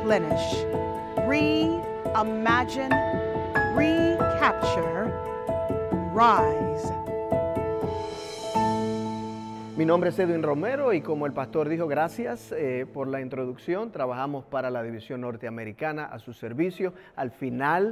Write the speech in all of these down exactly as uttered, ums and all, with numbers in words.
replenish, reimagine, recapture, rise. Mi nombre es Edwin Romero y como el pastor dijo, gracias eh, por la introducción. Trabajamos para la División Norteamericana a su servicio. Al final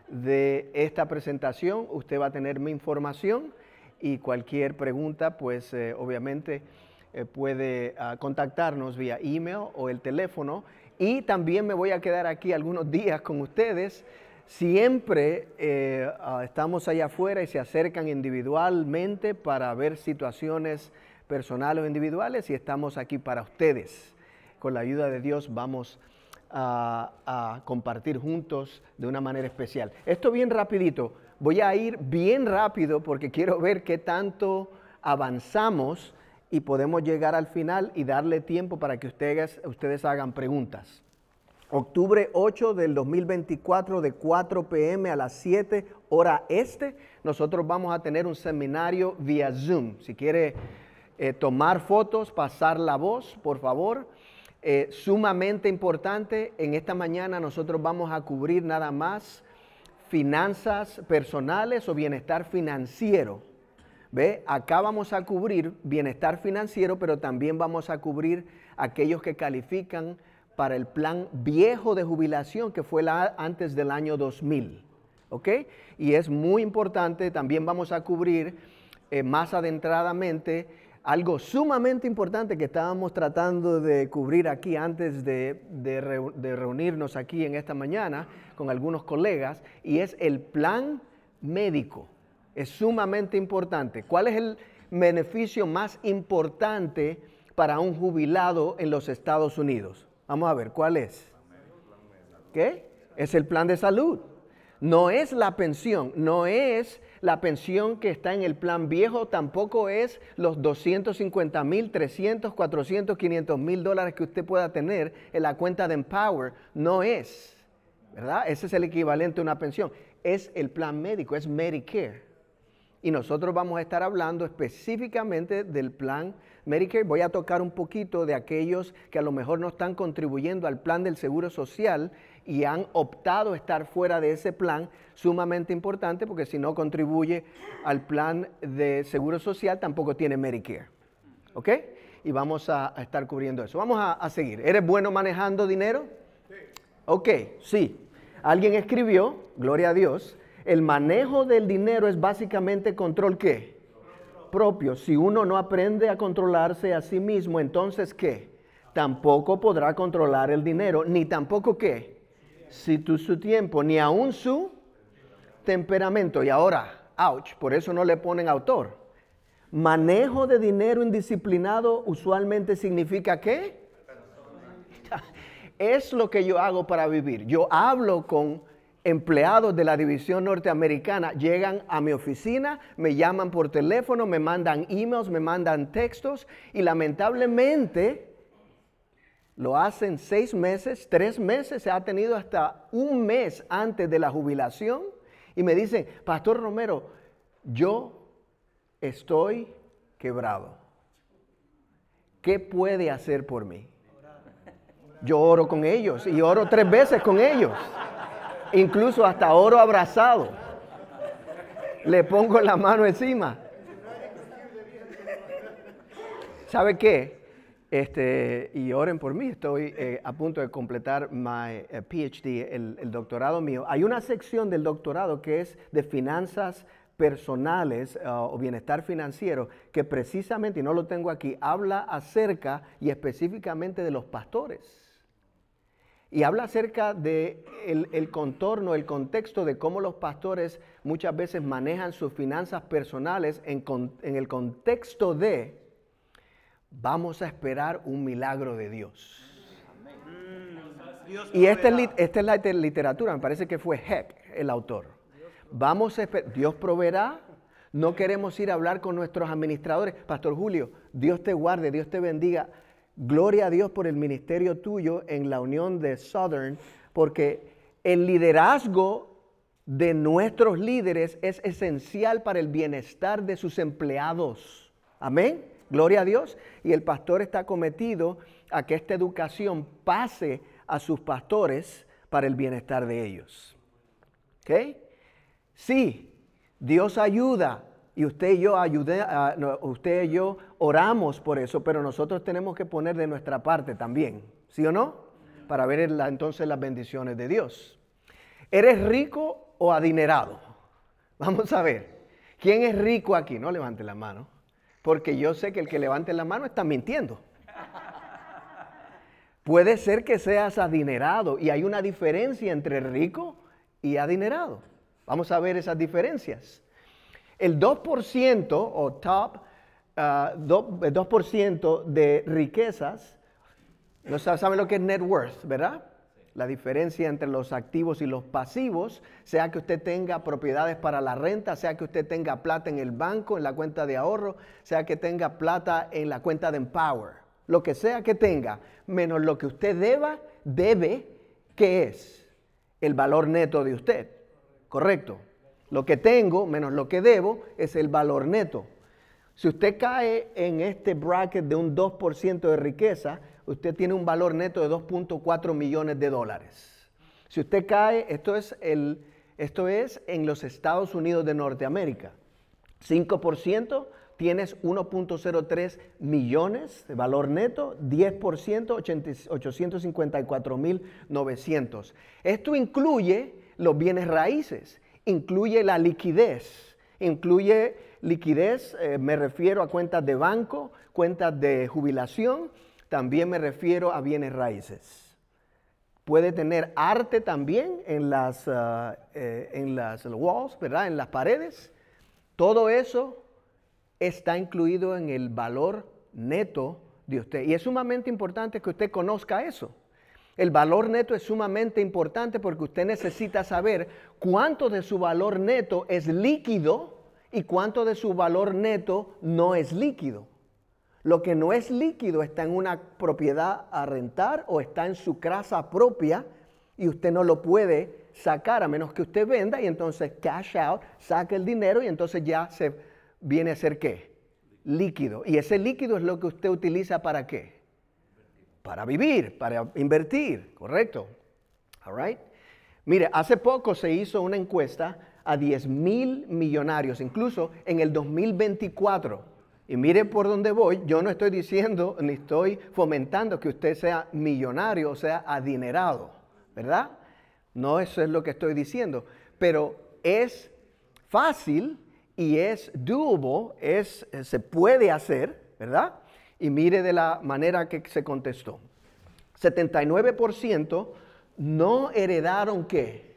de esta presentación usted va a tener mi información y cualquier pregunta, pues eh, obviamente eh, puede uh, contactarnos vía email o el teléfono. Y también me voy a quedar aquí algunos días con ustedes. Siempre eh, uh, estamos allá afuera y se acercan individualmente para ver situaciones personales o individuales y estamos aquí para ustedes. Con la ayuda de Dios vamos a, a compartir juntos de una manera especial. Esto bien rapidito, voy a ir bien rápido porque quiero ver qué tanto avanzamos y podemos llegar al final y darle tiempo para que ustedes, ustedes hagan preguntas. Octubre ocho del dos mil veinticuatro de cuatro p m a las siete hora este, nosotros vamos a tener un seminario vía Zoom. Si quiere Eh, tomar fotos, pasar la voz, por favor. Eh, sumamente importante, en esta mañana nosotros vamos a cubrir nada más finanzas personales o bienestar financiero. ¿Ve? Acá vamos a cubrir bienestar financiero, pero también vamos a cubrir aquellos que califican para el plan viejo de jubilación que fue la, antes del año dos mil. ¿Ok? Y es muy importante, también vamos a cubrir eh, más adentradamente algo sumamente importante que estábamos tratando de cubrir aquí antes de, de, reu, de reunirnos aquí en esta mañana con algunos colegas, y es el plan médico. Es sumamente importante. ¿Cuál es el beneficio más importante para un jubilado en los Estados Unidos? Vamos a ver, ¿cuál es? ¿Qué? Es el plan de salud. No es la pensión, no es la pensión que está en el plan viejo, tampoco es los doscientos cincuenta mil, trescientos, cuatrocientos, quinientos mil dólares que usted pueda tener en la cuenta de Empower. No es, ¿verdad? Ese es el equivalente a una pensión. Es el plan médico, es Medicare. Y nosotros vamos a estar hablando específicamente del plan Medicare. Voy a tocar un poquito de aquellos que a lo mejor no están contribuyendo al plan del Seguro Social y han optado estar fuera de ese plan, sumamente importante, porque si no contribuye al plan de Seguro Social, tampoco tiene Medicare. ¿Ok? Y vamos a, a estar cubriendo eso. Vamos a, a seguir. ¿Eres bueno manejando dinero? Sí. Ok, sí. Alguien escribió, gloria a Dios, el manejo del dinero es básicamente control, ¿qué? Propio. Si uno no aprende a controlarse a sí mismo, entonces, ¿qué? Tampoco podrá controlar el dinero, ni tampoco, ¿qué? Si tú su tiempo, ni aún su temperamento. Y ahora, ouch, por eso no le ponen autor. Manejo de dinero indisciplinado usualmente significa ¿qué? Es lo que yo hago para vivir. Yo hablo con empleados de la División Norteamericana, llegan a mi oficina, me llaman por teléfono, me mandan emails, me mandan textos y lamentablemente lo hacen seis meses, tres meses, se ha tenido hasta un mes antes de la jubilación y me dicen, Pastor Romero, yo estoy quebrado. ¿Qué puede hacer por mí? Yo oro con ellos y oro tres veces con ellos. Incluso hasta oro abrazado. Le pongo la mano encima. ¿Sabe qué? Este, y oren por mí, estoy eh, a punto de completar mi uh, P H D, el, el doctorado mío. Hay una sección del doctorado que es de finanzas personales uh, o bienestar financiero, que precisamente, y no lo tengo aquí, habla acerca y específicamente de los pastores. Y habla acerca de el, el contorno, el contexto de cómo los pastores muchas veces manejan sus finanzas personales en, con, en el contexto de vamos a esperar un milagro de Dios. Y esta es, esta es la literatura, me parece que fue Heck el autor. Vamos a esperar, Dios proveerá. No queremos ir a hablar con nuestros administradores. Pastor Julio, Dios te guarde, Dios te bendiga. Gloria a Dios por el ministerio tuyo en la unión de Southern, porque el liderazgo de nuestros líderes es esencial para el bienestar de sus empleados. Amén. Gloria a Dios. Y el pastor está cometido a que esta educación pase a sus pastores para el bienestar de ellos. ¿Ok? Sí, Dios ayuda y usted y yo ayude, uh, no, usted y yo oramos por eso, pero nosotros tenemos que poner de nuestra parte también, ¿sí o no? Para ver la, entonces las bendiciones de Dios. ¿Eres rico o adinerado? Vamos a ver. ¿Quién es rico aquí? No levante la mano, porque yo sé que el que levante la mano está mintiendo. Puede ser que seas adinerado y hay una diferencia entre rico y adinerado. Vamos a ver esas diferencias. El dos por ciento o top, uh, dos por ciento de riquezas, no saben lo que es net worth, ¿verdad? La diferencia entre los activos y los pasivos, sea que usted tenga propiedades para la renta, sea que usted tenga plata en el banco, en la cuenta de ahorro, sea que tenga plata en la cuenta de Empower. Lo que sea que tenga, menos lo que usted deba, debe, ¿qué es? El valor neto de usted. ¿Correcto? Lo que tengo menos lo que debo es el valor neto. Si usted cae en este bracket de un dos por ciento de riqueza, usted tiene un valor neto de dos punto cuatro millones de dólares. Si usted cae, esto es, el, esto es en los Estados Unidos de Norteamérica, cinco por ciento tienes uno punto cero tres millones de valor neto, diez por ciento ochocientos cincuenta y cuatro mil novecientos. Esto incluye los bienes raíces, incluye la liquidez, incluye liquidez, eh, me refiero a cuentas de banco, cuentas de jubilación, también me refiero a bienes raíces. Puede tener arte también en las, uh, eh, en las walls, ¿verdad? En las paredes. Todo eso está incluido en el valor neto de usted. Y es sumamente importante que usted conozca eso. El valor neto es sumamente importante porque usted necesita saber cuánto de su valor neto es líquido y cuánto de su valor neto no es líquido. Lo que no es líquido está en una propiedad a rentar o está en su casa propia y usted no lo puede sacar a menos que usted venda y entonces cash out, saque el dinero y entonces ya se viene a ser ¿qué? Líquido. Y ese líquido es lo que usted utiliza ¿para qué? Para vivir, para invertir, ¿correcto? All right. Mire, hace poco se hizo una encuesta a diez mil millonarios, incluso en el dos mil veinticuatro. Y mire por dónde voy, yo no estoy diciendo ni estoy fomentando que usted sea millonario o sea adinerado, ¿verdad? No eso es lo que estoy diciendo, pero es fácil y es doable, es, se puede hacer, ¿verdad? Y mire de la manera que se contestó. setenta y nueve por ciento no heredaron ¿qué?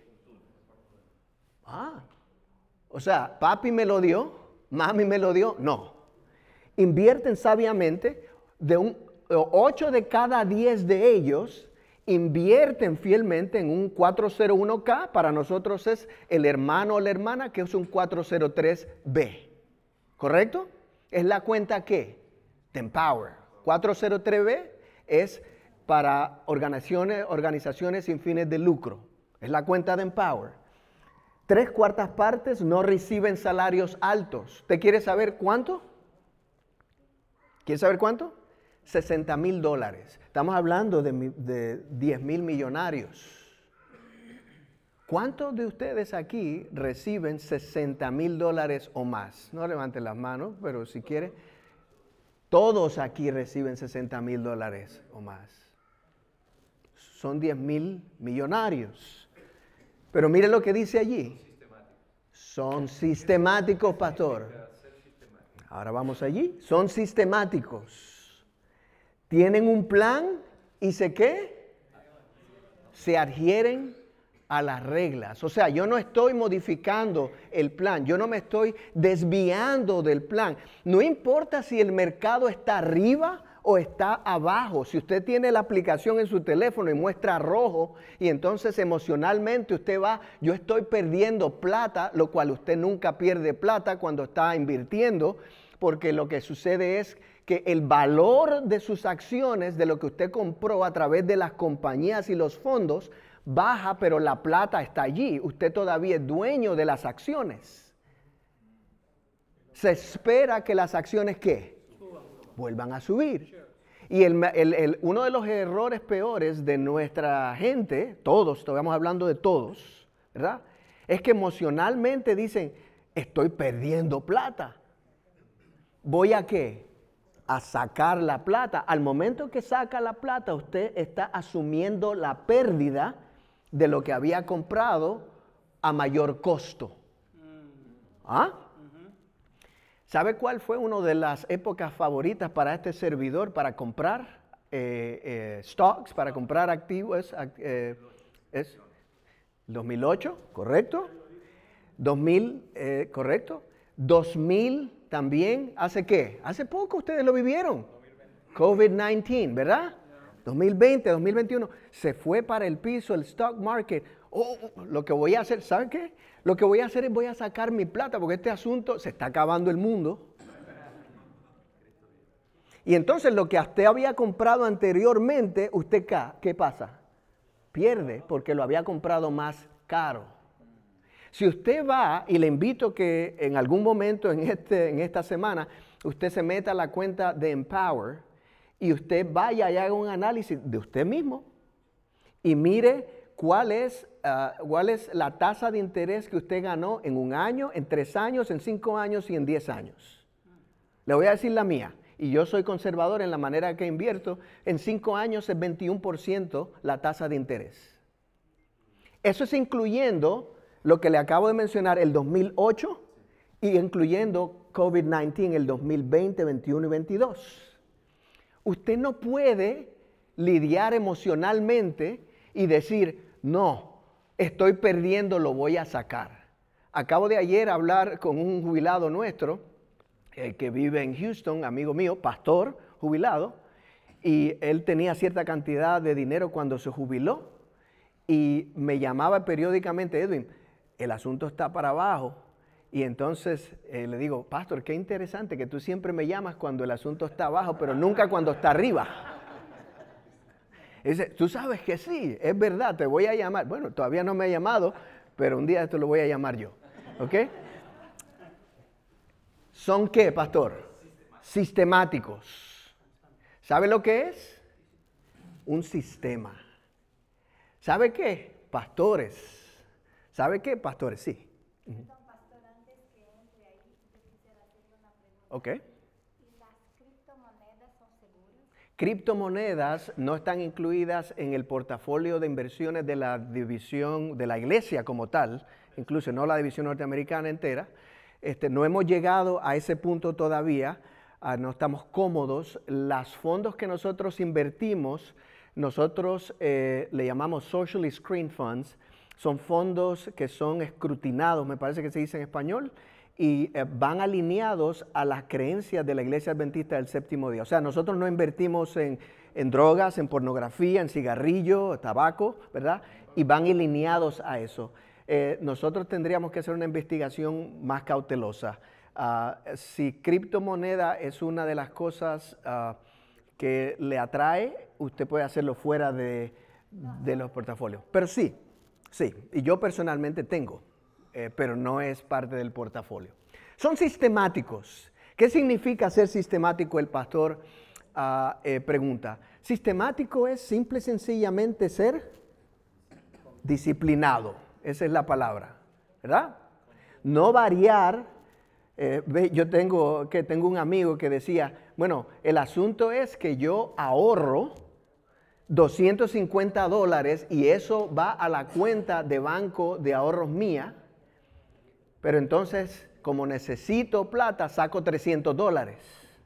Ah, o sea, papi me lo dio, mami me lo dio, no. Invierten sabiamente, de un, ocho de cada diez de ellos invierten fielmente en un cuatrocientos uno K, para nosotros es el hermano o la hermana, que es un cuatrocientos tres B, ¿correcto? Es la cuenta ¿qué? De Empower. cuatrocientos tres B es para organizaciones, organizaciones sin fines de lucro. Es la cuenta de Empower. Tres cuartas partes no reciben salarios altos. ¿Usted quiere saber cuánto? ¿Quiere saber cuánto? sesenta mil dólares. Estamos hablando de, de diez mil millonarios. ¿Cuántos de ustedes aquí reciben sesenta mil dólares o más? No levanten las manos, pero si quiere. Todos aquí reciben sesenta mil dólares o más. Son diez mil millonarios. Pero mire lo que dice allí. Son sistemáticos, pastor. Ahora vamos allí. Son sistemáticos. Tienen un plan y se qué? Se adhieren a las reglas. O sea, yo no estoy modificando el plan, yo no me estoy desviando del plan. No importa si el mercado está arriba o está abajo. Si usted tiene la aplicación en su teléfono y muestra rojo y entonces emocionalmente usted va, yo estoy perdiendo plata, lo cual usted nunca pierde plata cuando está invirtiendo, porque lo que sucede es que el valor de sus acciones, de lo que usted compró a través de las compañías y los fondos, baja, pero la plata está allí. Usted todavía es dueño de las acciones. Se espera que las acciones, ¿qué? Vuelvan a subir. Y el, el, el, uno de los errores peores de nuestra gente, todos, estamos hablando de todos, ¿verdad? Es que emocionalmente dicen, estoy perdiendo plata. ¿Voy a qué? A sacar la plata. Al momento que saca la plata, usted está asumiendo la pérdida de lo que había comprado a mayor costo. ¿Ah? ¿Sabe cuál fue una de las épocas favoritas para este servidor para comprar eh, eh, stocks, para comprar activos? Eh, es dos mil ocho, ¿correcto? dos mil, eh, ¿correcto? dos mil también, ¿hace qué? Hace poco ustedes lo vivieron. COVID diecinueve, ¿verdad? dos mil veinte, dos mil veintiuno, se fue para el piso el stock market. Oh, lo que voy a hacer, ¿sabe qué? Lo que voy a hacer es voy a sacar mi plata porque este asunto se está acabando el mundo. Y entonces lo que usted había comprado anteriormente, usted, ¿qué pasa? Pierde porque lo había comprado más caro. Si usted va, y le invito que en algún momento en, este, en esta semana, usted se meta a la cuenta de Empower y usted vaya y haga un análisis de usted mismo y mire cuál es, uh, cuál es la tasa de interés que usted ganó en un año, en tres años, en cinco años y en diez años. Le voy a decir la mía, y yo soy conservador en la manera que invierto, en cinco años es veintiuno por ciento la tasa de interés. Eso es incluyendo lo que le acabo de mencionar, el dos mil ocho, y incluyendo COVID diecinueve, el dos mil veinte, veintiuno y veintidós. Usted no puede lidiar emocionalmente y decir, no, estoy perdiendo, lo voy a sacar. Acabo de ayer hablar con un jubilado nuestro, eh, que vive en Houston, amigo mío, pastor jubilado, y él tenía cierta cantidad de dinero cuando se jubiló, y me llamaba periódicamente, Edwin, el asunto está para abajo. Y entonces eh, le digo, pastor, qué interesante que tú siempre me llamas cuando el asunto está abajo, pero nunca cuando está arriba. Y dice, tú sabes que sí, es verdad, te voy a llamar. Bueno, todavía no me ha llamado, pero un día esto lo voy a llamar yo. ¿Ok? ¿Son qué, pastor? Sistemáticos. ¿Sabe lo que es? Un sistema. ¿Sabe qué? Pastores. ¿Sabe qué? Pastores, sí. Uh-huh. Ok. ¿Y las criptomonedas son seguras? Criptomonedas no están incluidas en el portafolio de inversiones de la división de la iglesia como tal, incluso no la división norteamericana entera. Este, no hemos llegado a ese punto todavía, uh, no estamos cómodos. Los fondos que nosotros invertimos, nosotros eh, le llamamos Socially Screened Funds, son fondos que son escrutinados, me parece que se dice en español, y eh, van alineados a las creencias de la Iglesia Adventista del Séptimo Día. O sea, nosotros no invertimos en, en drogas, en pornografía, en cigarrillo, tabaco, ¿verdad? Y van alineados a eso. Eh, nosotros tendríamos que hacer una investigación más cautelosa. Uh, si criptomoneda es una de las cosas uh, que le atrae, usted puede hacerlo fuera de, de los portafolios. Pero sí, sí, y yo personalmente tengo. Eh, pero no es parte del portafolio. Son sistemáticos. ¿Qué significa ser sistemático? El pastor uh, eh, pregunta. Sistemático es simple y sencillamente ser disciplinado. Esa es la palabra, ¿verdad? No variar. Eh, yo tengo, que tengo un amigo que decía, bueno, el asunto es que yo ahorro doscientos cincuenta dólares y eso va a la cuenta de banco de ahorros mía. Pero entonces, como necesito plata, saco trescientos dólares.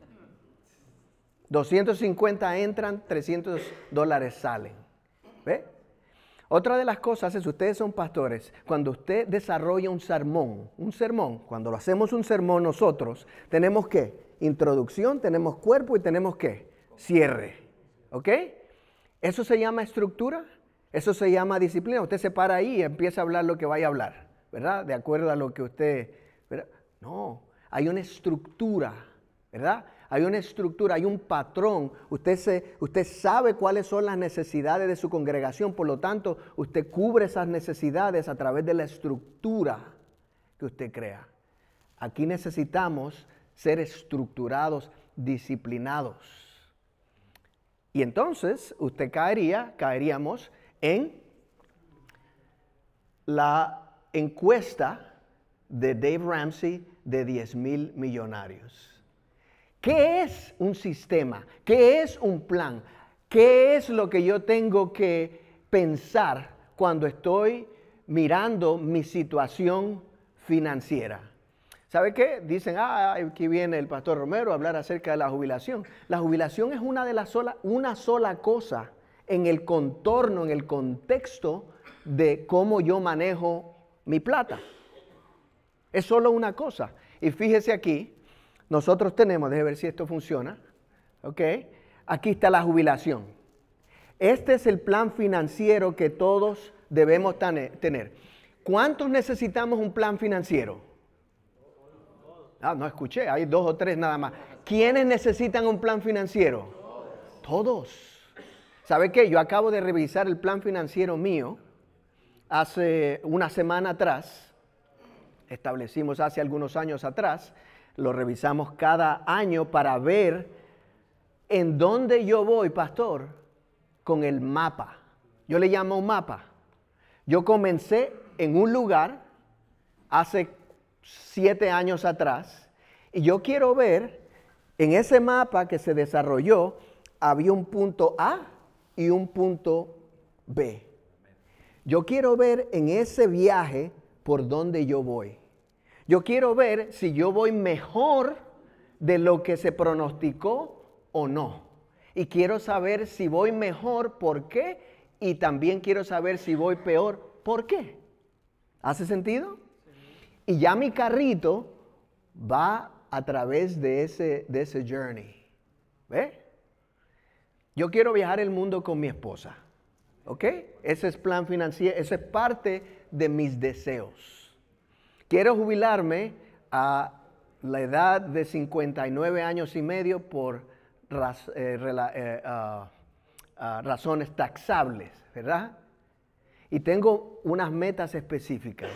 doscientos cincuenta entran, trescientos dólares salen. ¿Ve? Otra de las cosas es, ustedes son pastores, cuando usted desarrolla un sermón, un sermón, cuando lo hacemos un sermón nosotros, tenemos ¿qué? Introducción, tenemos cuerpo y tenemos ¿qué? Cierre. ¿Ok? Eso se llama estructura, eso se llama disciplina. Usted se para ahí y empieza a hablar lo que vaya a hablar. ¿Verdad? De acuerdo a lo que usted, ¿verdad? No, hay una estructura, ¿verdad? Hay una estructura, hay un patrón. Usted, se, usted sabe cuáles son las necesidades de su congregación, por lo tanto, usted cubre esas necesidades a través de la estructura que usted crea. Aquí necesitamos ser estructurados, disciplinados. Y entonces usted caería, caeríamos en la encuesta de Dave Ramsey de diez mil millonarios. ¿Qué es un sistema? ¿Qué es un plan? ¿Qué es lo que yo tengo que pensar cuando estoy mirando mi situación financiera? ¿Sabe qué? Dicen, ah, aquí viene el pastor Romero a hablar acerca de la jubilación. La jubilación es una de las sola, una sola cosa en el contorno, en el contexto de cómo yo manejo mi plata. Es solo una cosa. Y fíjese aquí, nosotros tenemos, déjeme ver si esto funciona, ¿ok? Aquí está la jubilación. Este es el plan financiero que todos debemos tener. ¿Cuántos necesitamos un plan financiero? Ah, no escuché, hay dos o tres nada más. ¿Quiénes necesitan un plan financiero? Todos. ¿Sabe qué? Yo acabo de revisar el plan financiero mío hace una semana atrás. Establecimos hace algunos años atrás. Lo revisamos cada año para ver en dónde yo voy, pastor, con el mapa. Yo le llamo un mapa. Yo comencé en un lugar hace siete años atrás y yo quiero ver en ese mapa que se desarrolló, había un punto A y un punto B. Yo quiero ver en ese viaje por dónde yo voy. Yo quiero ver si yo voy mejor de lo que se pronosticó o no. Y quiero saber si voy mejor, ¿por qué? Y también quiero saber si voy peor, ¿por qué? ¿Hace sentido? Y ya mi carrito va a través de ese, de ese journey. ¿Ve? Yo quiero viajar el mundo con mi esposa. ¿Ok? Ese es plan financiero, ese es parte de mis deseos. Quiero jubilarme a la edad de cincuenta y nueve años y medio por raz, eh, rela, eh, uh, uh, razones taxables, ¿verdad? Y tengo unas metas específicas.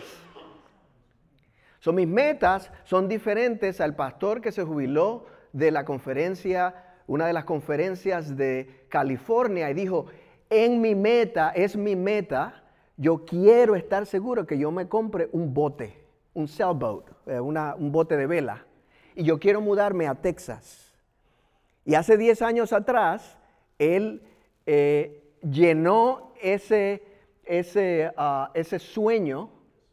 So, mis metas son diferentes al pastor que se jubiló de la conferencia, una de las conferencias de California, y dijo, en mi meta, es mi meta, yo quiero estar seguro que yo me compre un bote, un sailboat, eh, una, un bote de vela, y yo quiero mudarme a Texas. Y hace diez años atrás, él eh, llenó ese, ese, uh, ese sueño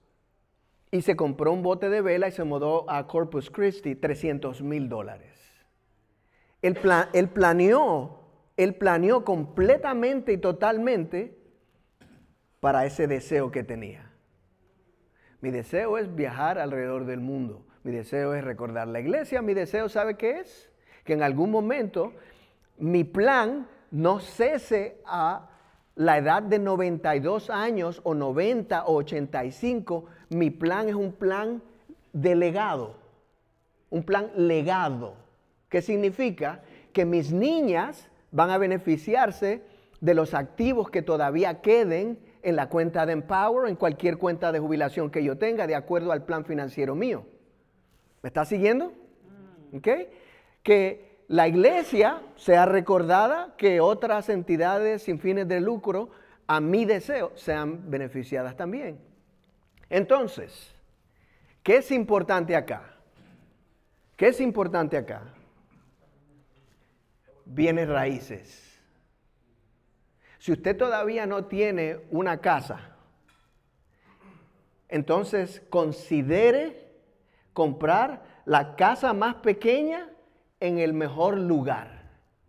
y se compró un bote de vela y se mudó a Corpus Christi, trescientos mil dólares. Él, plan, él, planeó, él planeó completamente y totalmente para ese deseo que tenía. Mi deseo es viajar alrededor del mundo. Mi deseo es recordar la iglesia. Mi deseo, ¿sabe qué es? Que en algún momento mi plan no cese a la edad de noventa y dos años o noventa o ochenta y cinco. Mi plan es un plan de legado, un plan legado. ¿Qué significa? Que mis niñas van a beneficiarse de los activos que todavía queden en la cuenta de Empower, en cualquier cuenta de jubilación que yo tenga, de acuerdo al plan financiero mío. ¿Me está siguiendo? ¿Ok? Que la iglesia sea recordada, que otras entidades sin fines de lucro, a mi deseo, sean beneficiadas también. Entonces, ¿qué es importante acá? ¿Qué es importante acá? Bienes raíces. Si usted todavía no tiene una casa, entonces considere comprar la casa más pequeña en el mejor lugar.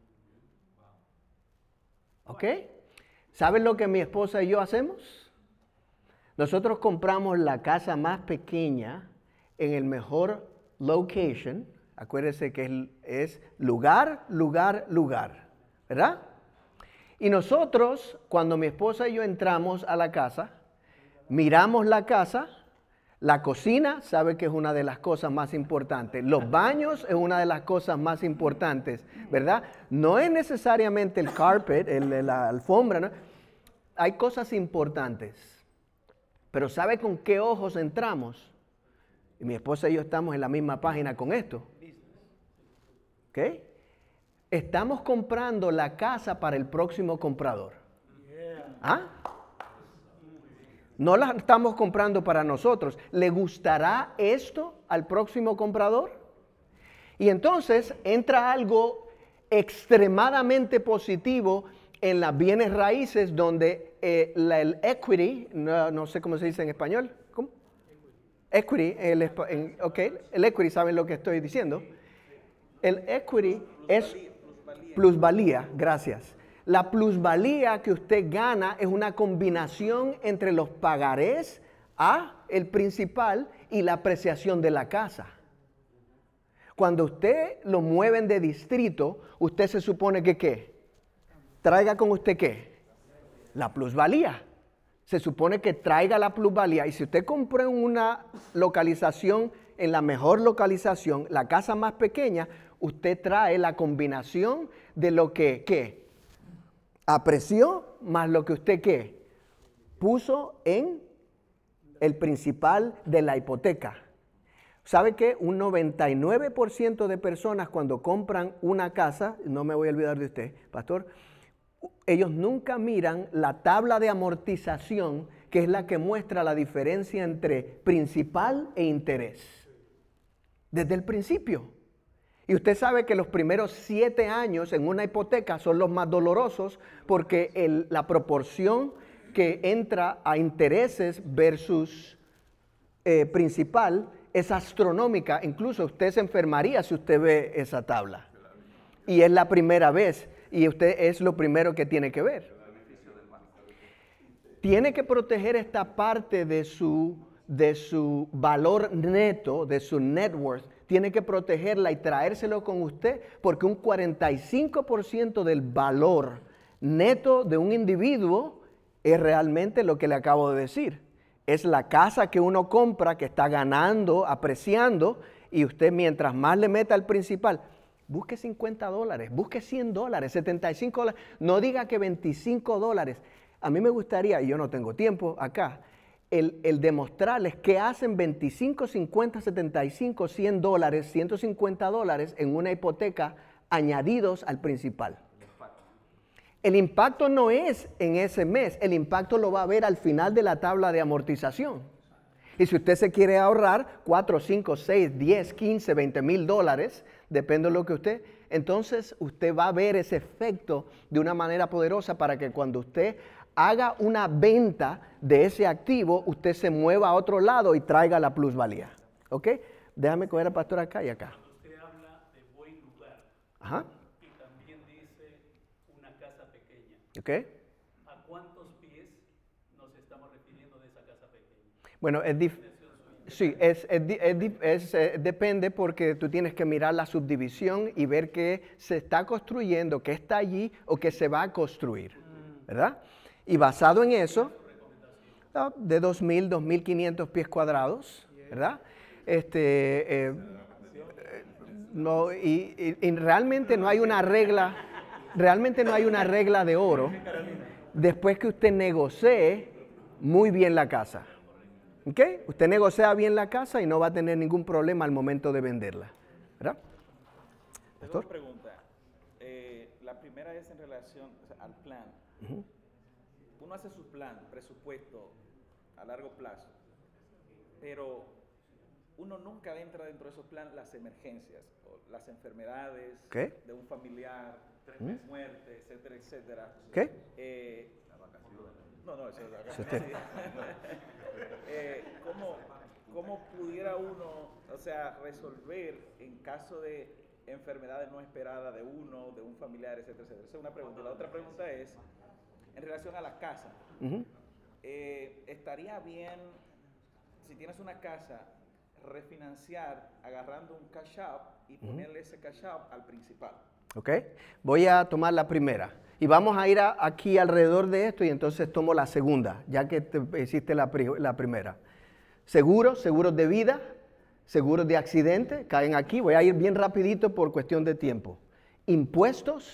¿Ok? ¿Saben lo que mi esposa y yo hacemos? Nosotros compramos la casa más pequeña en el mejor location. Acuérdese que es, es lugar, lugar, lugar. ¿Verdad? Y nosotros, cuando mi esposa y yo entramos a la casa, miramos la casa. La cocina, sabe que es una de las cosas más importantes. Los baños es una de las cosas más importantes, ¿verdad? No es necesariamente el carpet, el, la alfombra, ¿no? Hay cosas importantes. Pero ¿sabe con qué ojos entramos? Y mi esposa y yo estamos en la misma página con esto. ¿Ok? Estamos comprando la casa para el próximo comprador. ¿Ah? No la estamos comprando para nosotros. ¿Le gustará esto al próximo comprador? Y entonces entra algo extremadamente positivo en las bienes raíces, donde eh, la, el equity, no, no sé cómo se dice en español. ¿Cómo? Equity, el, en, okay, el equity, ¿saben lo que estoy diciendo? El equity es plusvalía, gracias. La plusvalía que usted gana es una combinación entre los pagarés a el principal y la apreciación de la casa. Cuando usted lo mueven de distrito, usted se supone que ¿qué? Traiga con usted ¿qué? La plusvalía. Se supone que traiga la plusvalía. Y si usted compra una localización, en la mejor localización, la casa más pequeña, usted trae la combinación de lo que ¿qué? Apreció más lo que usted ¿qué? Puso en el principal de la hipoteca. ¿Sabe qué? Un noventa y nueve por ciento de personas cuando compran una casa, no me voy a olvidar de usted, pastor, ellos nunca miran la tabla de amortización, que es la que muestra la diferencia entre principal e interés. Desde el principio. Y usted sabe que los primeros siete años en una hipoteca son los más dolorosos, porque el, la proporción que entra a intereses versus eh, principal es astronómica. Incluso usted se enfermaría si usted ve esa tabla. Y es la primera vez, y usted es lo primero que tiene que ver. Tiene que proteger esta parte de su, de su valor neto, de su net worth. Tiene que protegerla y traérselo con usted, porque un cuarenta y cinco por ciento del valor neto de un individuo es realmente lo que le acabo de decir. Es la casa que uno compra, que está ganando, apreciando, y usted mientras más le meta al principal, busque cincuenta dólares, busque cien dólares, setenta y cinco dólares, no diga que veinticinco dólares. A mí me gustaría, y yo no tengo tiempo acá, El, el demostrarles qué hacen veinticinco, cincuenta, setenta y cinco, cien dólares, ciento cincuenta dólares en una hipoteca añadidos al principal. El impacto no es en ese mes, el impacto lo va a ver al final de la tabla de amortización. Y si usted se quiere ahorrar cuatro, cinco, seis, diez, quince, veinte mil dólares, depende de lo que usted, entonces usted va a ver ese efecto de una manera poderosa, para que cuando usted haga una venta de ese activo, usted se mueva a otro lado y traiga la plusvalía. ¿Ok? Déjame coger al pastor acá y acá. Usted habla de buen lugar. Ajá. Y también dice una casa pequeña. ¿Ok? ¿A cuántos pies nos estamos refiriendo de esa casa pequeña? Bueno, es dif- sí, es, es, es, es, eh, depende, porque tú tienes que mirar la subdivisión y ver qué se está construyendo, qué está allí o qué se va a construir, ¿verdad? Y basado en eso, de dos mil, dos mil quinientos pies cuadrados, ¿verdad? Este, eh, no, y, y, y realmente no hay una regla, realmente no hay una regla de oro después que usted negocie muy bien la casa. ¿Ok? Usted negocia bien la casa y no va a tener ningún problema al momento de venderla, ¿verdad? Tengo dos preguntas. Eh, la primera es en relación, o sea, al plan. Uh-huh. Uno hace su plan, presupuesto a largo plazo, pero uno nunca entra dentro de esos planes las emergencias, o las enfermedades ¿Qué? de un familiar, ¿Mm? muerte, etcétera, etcétera. ¿Qué? Eh, no, no, eso es acá. Eso usted. eh, ¿cómo, ¿Cómo pudiera uno, o sea, resolver en caso de enfermedades no esperadas de uno, de un familiar, etcétera, etcétera? Esa es una pregunta. La otra pregunta es, en relación a la casa, Uh-huh. eh, ¿estaría bien, si tienes una casa, refinanciar agarrando un cash out y ponerle ese cash out al principal? ¿Ok? Voy a tomar la primera. Y vamos a ir a, aquí alrededor de esto, y entonces tomo la segunda, ya que te, hiciste la, pri, la primera. Seguros, seguros de vida, seguros de accidente, caen aquí. Voy a ir bien rapidito por cuestión de tiempo. Impuestos,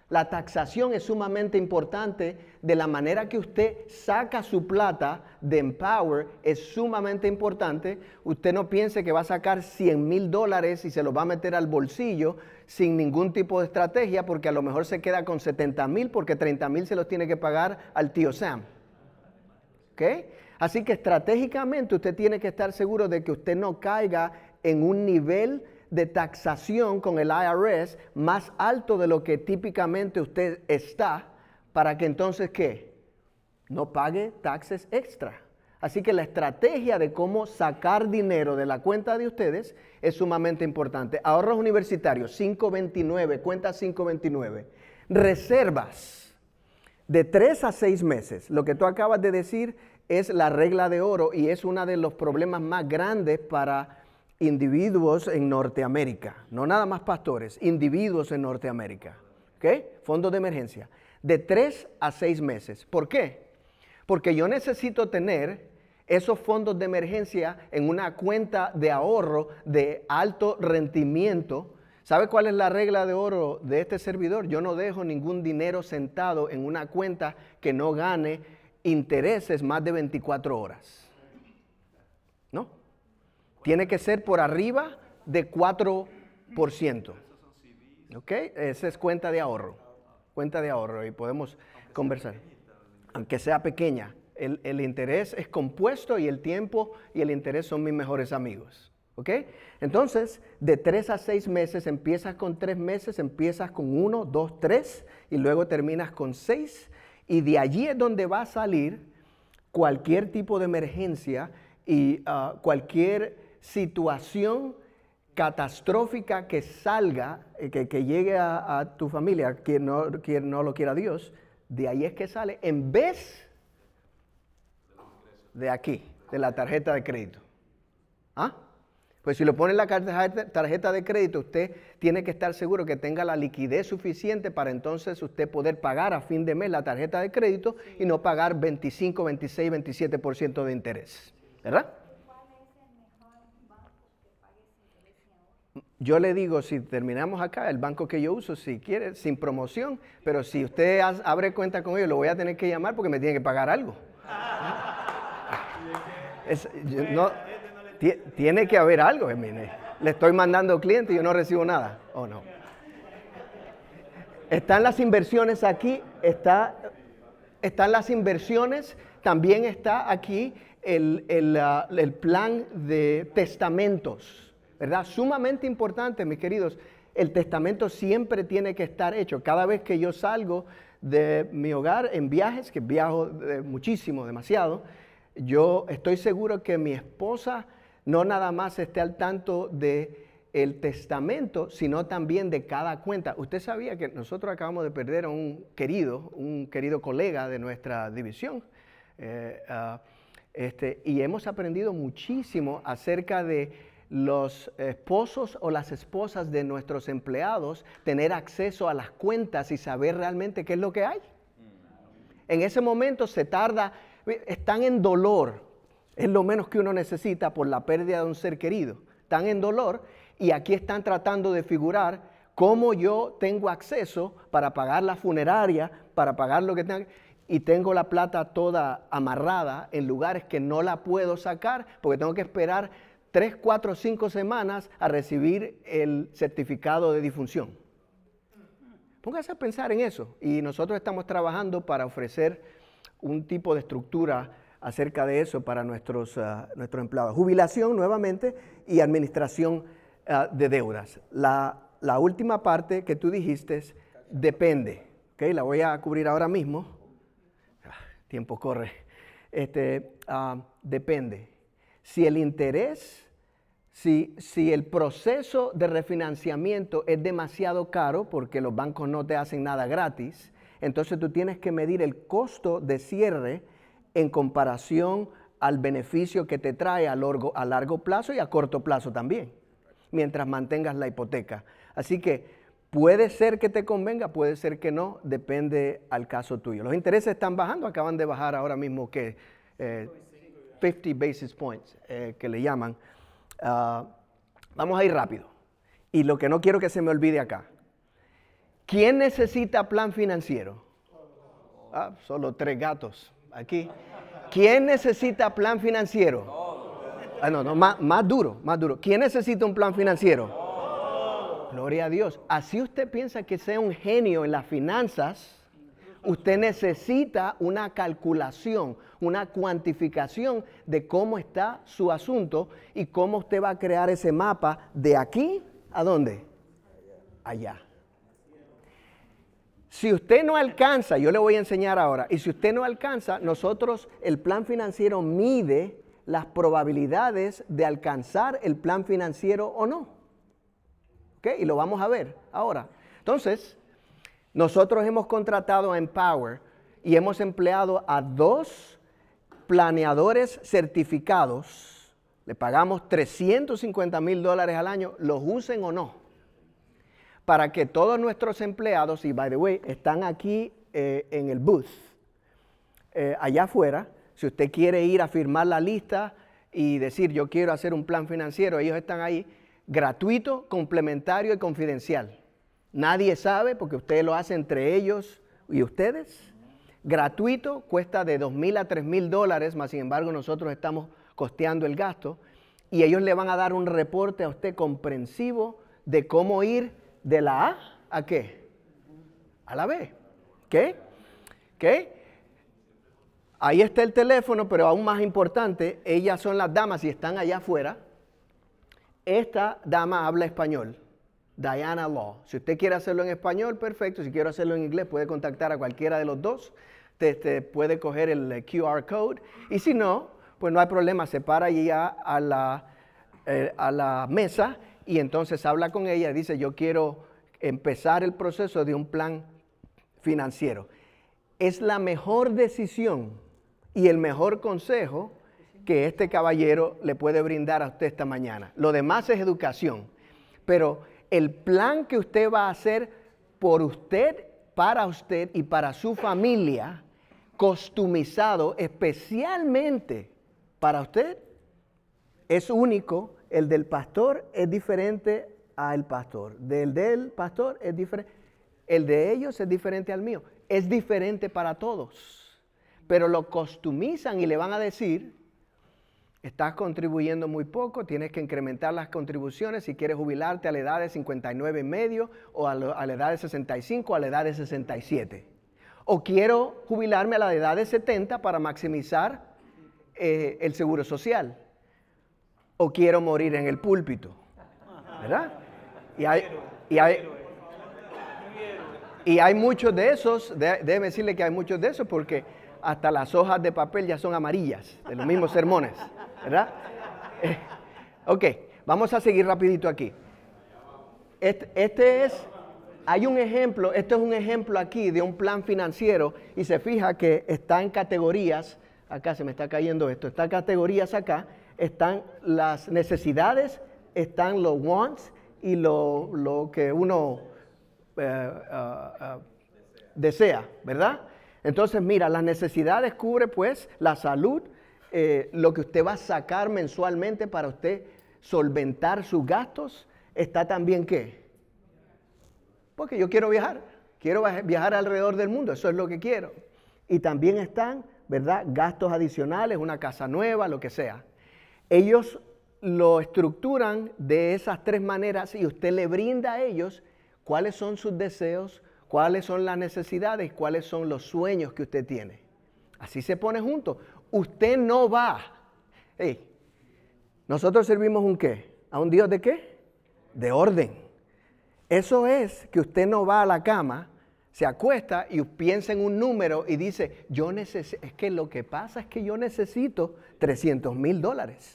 La taxación es sumamente importante. De la manera que usted saca su plata de Empower es sumamente importante. Usted no piense que va a sacar cien mil dólares y se los va a meter al bolsillo sin ningún tipo de estrategia, porque a lo mejor se queda con setenta mil porque treinta mil se los tiene que pagar al tío Sam. ¿Ok? Así que estratégicamente usted tiene que estar seguro de que usted no caiga en un nivel de taxación con el I R S más alto de lo que típicamente usted está, para que entonces, ¿qué? No pague taxes extra. Así que la estrategia de cómo sacar dinero de la cuenta de ustedes es sumamente importante. Ahorros universitarios, cinco veintinueve, cuenta cinco veintinueve. Reservas de tres a seis meses. Lo que tú acabas de decir es la regla de oro y es uno de los problemas más grandes para individuos en Norteamérica, no nada más pastores, individuos en Norteamérica, ¿ok? Fondos de emergencia, de tres a seis meses. ¿Por qué? Porque yo necesito tener esos fondos de emergencia en una cuenta de ahorro de alto rendimiento. ¿Sabe cuál es la regla de oro de este servidor? Yo no dejo ningún dinero sentado en una cuenta que no gane intereses más de veinticuatro horas. ¿No? Tiene que ser por arriba de cuatro por ciento. ¿Ok? Esa es cuenta de ahorro. Cuenta de ahorro y podemos conversar. Aunque sea pequeña, el, el interés es compuesto y el tiempo y el interés son mis mejores amigos. ¿Ok? Entonces, de tres a seis meses, empiezas con tres meses, empiezas con uno, dos, tres y luego terminas con seis. Y de allí es donde va a salir cualquier tipo de emergencia y uh, cualquier situación catastrófica que salga, que, que llegue a, a tu familia, quien no, quien no lo quiera Dios, de ahí es que sale, en vez de aquí, de la tarjeta de crédito. ¿Ah? Pues si lo pone en la tarjeta de crédito, usted tiene que estar seguro que tenga la liquidez suficiente para entonces usted poder pagar a fin de mes la tarjeta de crédito y no pagar veinticinco, veintiséis, veintisiete por ciento de interés. ¿Verdad? Yo le digo, si terminamos acá, el banco que yo uso, si quiere, sin promoción, pero si usted abre cuenta con ellos, lo voy a tener que llamar porque me tiene que pagar algo. Es, yo, no, tiene que haber algo. Mire, le estoy mandando clientes y yo no recibo nada. ¿O oh, no? Están las inversiones aquí, está, están las inversiones, también está aquí el, el, uh, el plan de testamentos. ¿Verdad? Sumamente importante, mis queridos. El testamento siempre tiene que estar hecho. Cada vez que yo salgo de mi hogar en viajes, que viajo de muchísimo, demasiado, yo estoy seguro que mi esposa no nada más esté al tanto de el testamento, sino también de cada cuenta. Usted sabía que nosotros acabamos de perder a un querido, un querido colega de nuestra división, eh, uh, este, y hemos aprendido muchísimo acerca de los esposos o las esposas de nuestros empleados tener acceso a las cuentas y saber realmente qué es lo que hay. En ese momento se tarda, están en dolor, es lo menos que uno necesita por la pérdida de un ser querido. Están en dolor y aquí están tratando de figurar cómo yo tengo acceso para pagar la funeraria, para pagar lo que tenga, y tengo la plata toda amarrada en lugares que no la puedo sacar porque tengo que esperar tres, cuatro, cinco semanas a recibir el certificado de difunción. Póngase a pensar en eso. Y nosotros estamos trabajando para ofrecer un tipo de estructura acerca de eso para nuestros, uh, nuestros empleados. Jubilación nuevamente y administración uh, de deudas. La, la última parte que tú dijiste es depende. ¿Okay? La voy a cubrir ahora mismo. Ah, tiempo corre. Este, uh, depende. Si el interés, si, si el proceso de refinanciamiento es demasiado caro porque los bancos no te hacen nada gratis, entonces tú tienes que medir el costo de cierre en comparación al beneficio que te trae a largo, a largo plazo y a corto plazo también, mientras mantengas la hipoteca. Así que puede ser que te convenga, puede ser que no, depende al caso tuyo. Los intereses están bajando, acaban de bajar ahora mismo que eh, cincuenta basis points, eh, que le llaman. Uh, vamos a ir rápido. Y lo que no quiero que se me olvide acá. ¿Quién necesita plan financiero? Ah, solo tres gatos aquí. ¿Quién necesita plan financiero? Ah, no, no, más, más duro, más duro. ¿Quién necesita un plan financiero? Gloria a Dios. Así usted piensa que sea un genio en las finanzas, usted necesita una calculación, una cuantificación de cómo está su asunto y cómo usted va a crear ese mapa de aquí a dónde. Allá. Si usted no alcanza, yo le voy a enseñar ahora, y si usted no alcanza, nosotros, el plan financiero mide las probabilidades de alcanzar el plan financiero o no. ¿Ok? Y lo vamos a ver ahora. Entonces, nosotros hemos contratado a Empower y hemos empleado a dos planeadores certificados. Le pagamos trescientos cincuenta mil dólares al año, los usen o no, para que todos nuestros empleados, y by the way, están aquí eh, en el booth, eh, allá afuera. Si usted quiere ir a firmar la lista y decir yo quiero hacer un plan financiero, ellos están ahí, gratuito, complementario y confidencial. Nadie sabe porque usted lo hace entre ellos y ustedes. Gratuito, cuesta de dos mil a tres mil dólares, más sin embargo nosotros estamos costeando el gasto y ellos le van a dar un reporte a usted comprensivo de cómo ir de la A a qué, a la B. ¿Qué? ¿Qué? Ahí está el teléfono, pero aún más importante, ellas son las damas y están allá afuera. Esta dama habla español. Diana Law. Si usted quiere hacerlo en español, perfecto. Si quiere hacerlo en inglés, puede contactar a cualquiera de los dos. Te, te puede coger el Q R code. Y si no, pues no hay problema. Se para ya a la, eh, a la mesa y entonces habla con ella y dice, yo quiero empezar el proceso de un plan financiero. Es la mejor decisión y el mejor consejo que este caballero le puede brindar a usted esta mañana. Lo demás es educación. Pero el plan que usted va a hacer por usted, para usted y para su familia, customizado especialmente para usted, es único. El del pastor es diferente al pastor. Del del pastor es diferente. El de ellos es diferente al mío. Es diferente para todos. Pero lo customizan y le van a decir, estás contribuyendo muy poco, tienes que incrementar las contribuciones si quieres jubilarte a la edad de cincuenta y nueve y medio o a la edad de sesenta y cinco o a la edad de sesenta y siete. O quiero jubilarme a la edad de setenta para maximizar eh, el seguro social. O quiero morir en el púlpito. ¿Verdad? Y hay, y hay, y hay muchos de esos, de, déjeme decirle que hay muchos de esos porque hasta las hojas de papel ya son amarillas, de los mismos sermones. ¿Verdad? Eh, ok, vamos a seguir rapidito aquí. Este, este es, hay un ejemplo, este es un ejemplo aquí de un plan financiero y se fija que está en categorías, acá se me está cayendo esto, está en categorías acá, están las necesidades, están los wants y lo, lo que uno eh, uh, uh, desea, ¿verdad? Entonces, mira, las necesidades cubre pues la salud, eh, lo que usted va a sacar mensualmente para usted solventar sus gastos. Está también ¿qué? Porque yo quiero viajar, quiero viajar alrededor del mundo, eso es lo que quiero. Y también están, ¿verdad? Gastos adicionales, una casa nueva, lo que sea. Ellos lo estructuran de esas tres maneras y usted le brinda a ellos cuáles son sus deseos, cuáles son las necesidades, cuáles son los sueños que usted tiene. Así se pone junto. Usted no va. Hey, nosotros servimos un ¿qué? ¿A un Dios de qué? De orden. Eso es que usted no va a la cama, se acuesta y piensa en un número y dice, yo necesito, es que lo que pasa es que yo necesito trescientos mil dólares.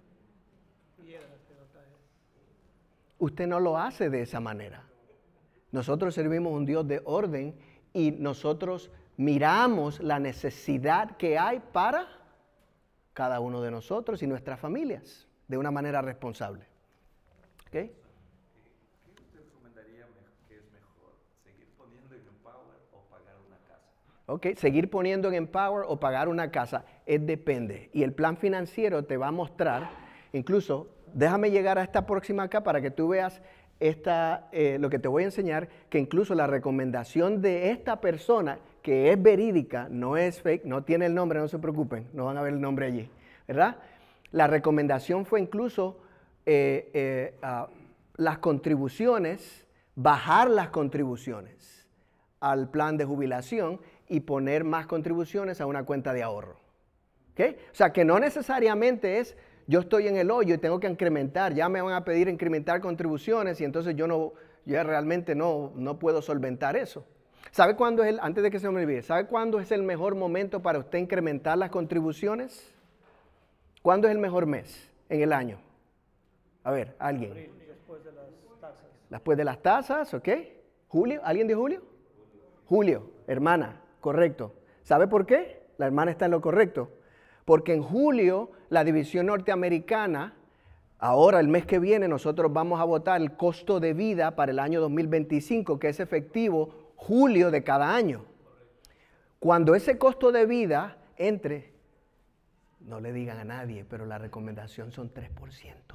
Usted no lo hace de esa manera. Nosotros servimos un Dios de orden y nosotros miramos la necesidad que hay para cada uno de nosotros y nuestras familias de una manera responsable. ¿Ok? ¿Qué usted recomendaría que es mejor? ¿Seguir poniendo en Empower o pagar una casa? Ok, seguir poniendo en Empower o pagar una casa, es depende. Y el plan financiero te va a mostrar, incluso, déjame llegar a esta próxima acá para que tú veas esta, eh, lo que te voy a enseñar, que incluso la recomendación de esta persona, que es verídica, no es fake, no tiene el nombre, no se preocupen, no van a ver el nombre allí, ¿verdad? La recomendación fue incluso eh, eh, uh, las contribuciones, bajar las contribuciones al plan de jubilación y poner más contribuciones a una cuenta de ahorro. ¿Okay? O sea, que no necesariamente es, yo estoy en el hoyo y tengo que incrementar, ya me van a pedir incrementar contribuciones y entonces yo no, ya realmente no, no puedo solventar eso. ¿Sabe cuándo es el, antes de que se me olvide, ¿sabe cuándo es el mejor momento para usted incrementar las contribuciones? ¿Cuándo es el mejor mes en el año? A ver, alguien. Después de las tasas. Después de las tasas, ¿ok? ¿Julio? ¿Alguien de julio? Julio, hermana, correcto. ¿Sabe por qué? La hermana está en lo correcto. Porque en julio la división norteamericana, ahora el mes que viene nosotros vamos a votar el costo de vida para el año dos mil veinticinco, que es efectivo julio de cada año. Cuando ese costo de vida entre, no le digan a nadie, pero la recomendación son tres por ciento.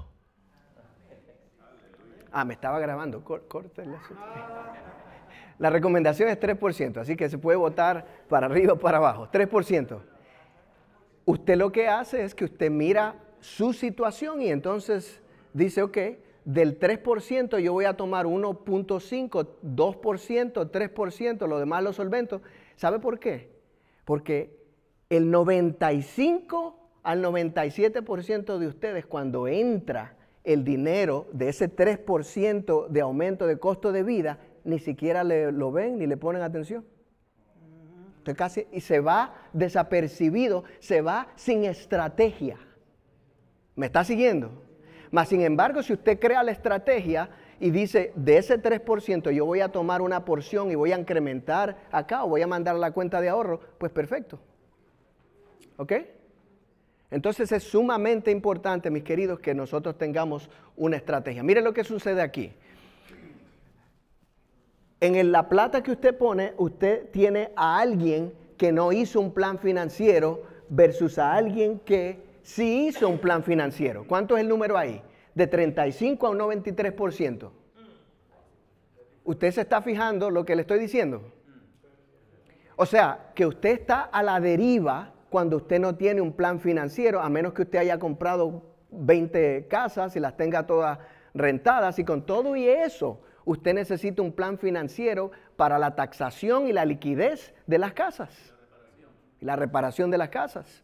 Ah, me estaba grabando, córtale eso. La recomendación es tres por ciento, así que se puede votar para arriba o para abajo, tres por ciento. Usted lo que hace es que usted mira su situación y entonces dice, ok, del tres por ciento yo voy a tomar uno punto cinco, dos por ciento, tres por ciento, lo demás lo solvento. ¿Sabe por qué? Porque el noventa y cinco al noventa y siete por ciento de ustedes, cuando entra el dinero de ese tres por ciento de aumento de costo de vida, ni siquiera le, lo ven ni le ponen atención. Usted casi, y se va desapercibido, se va sin estrategia. ¿Me está siguiendo? Mas, sin embargo, si usted crea la estrategia y dice, de ese tres por ciento yo voy a tomar una porción y voy a incrementar acá o voy a mandar a la cuenta de ahorro, pues perfecto. ¿Ok? Entonces es sumamente importante, mis queridos, que nosotros tengamos una estrategia. Mire lo que sucede aquí. En la plata que usted pone, usted tiene a alguien que no hizo un plan financiero versus a alguien que sí hizo un plan financiero. ¿Cuánto es el número ahí? De treinta y cinco a un noventa y tres por ciento. ¿Usted se está fijando lo que le estoy diciendo? O sea, que usted está a la deriva cuando usted no tiene un plan financiero, a menos que usted haya comprado veinte casas y las tenga todas rentadas, y con todo y eso, usted necesita un plan financiero para la taxación y la liquidez de las casas. Y la reparación de las casas.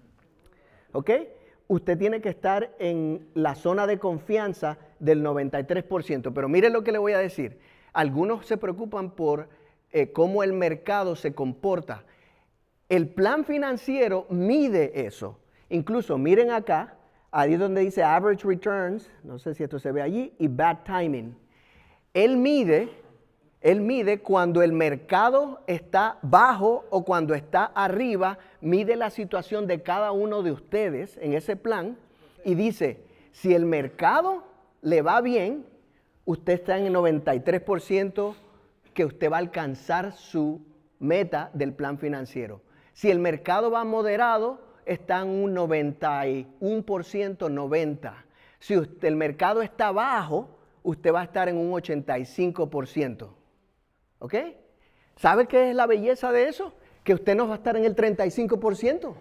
¿Ok? Usted tiene que estar en la zona de confianza del noventa y tres por ciento. Pero mire lo que le voy a decir. Algunos se preocupan por eh, cómo el mercado se comporta. El plan financiero mide eso. Incluso miren acá, ahí donde dice average returns, no sé si esto se ve allí, y bad timing. Él mide, él mide cuando el mercado está bajo o cuando está arriba, mide la situación de cada uno de ustedes en ese plan y dice, si el mercado le va bien, usted está en el noventa y tres por ciento que usted va a alcanzar su meta del plan financiero. Si el mercado va moderado, está en un noventa y uno por ciento, noventa. Si usted, el mercado está bajo, usted va a estar en un ochenta y cinco por ciento. ¿Ok? ¿Sabe qué es la belleza de eso? Que usted no va a estar en el treinta y cinco por ciento.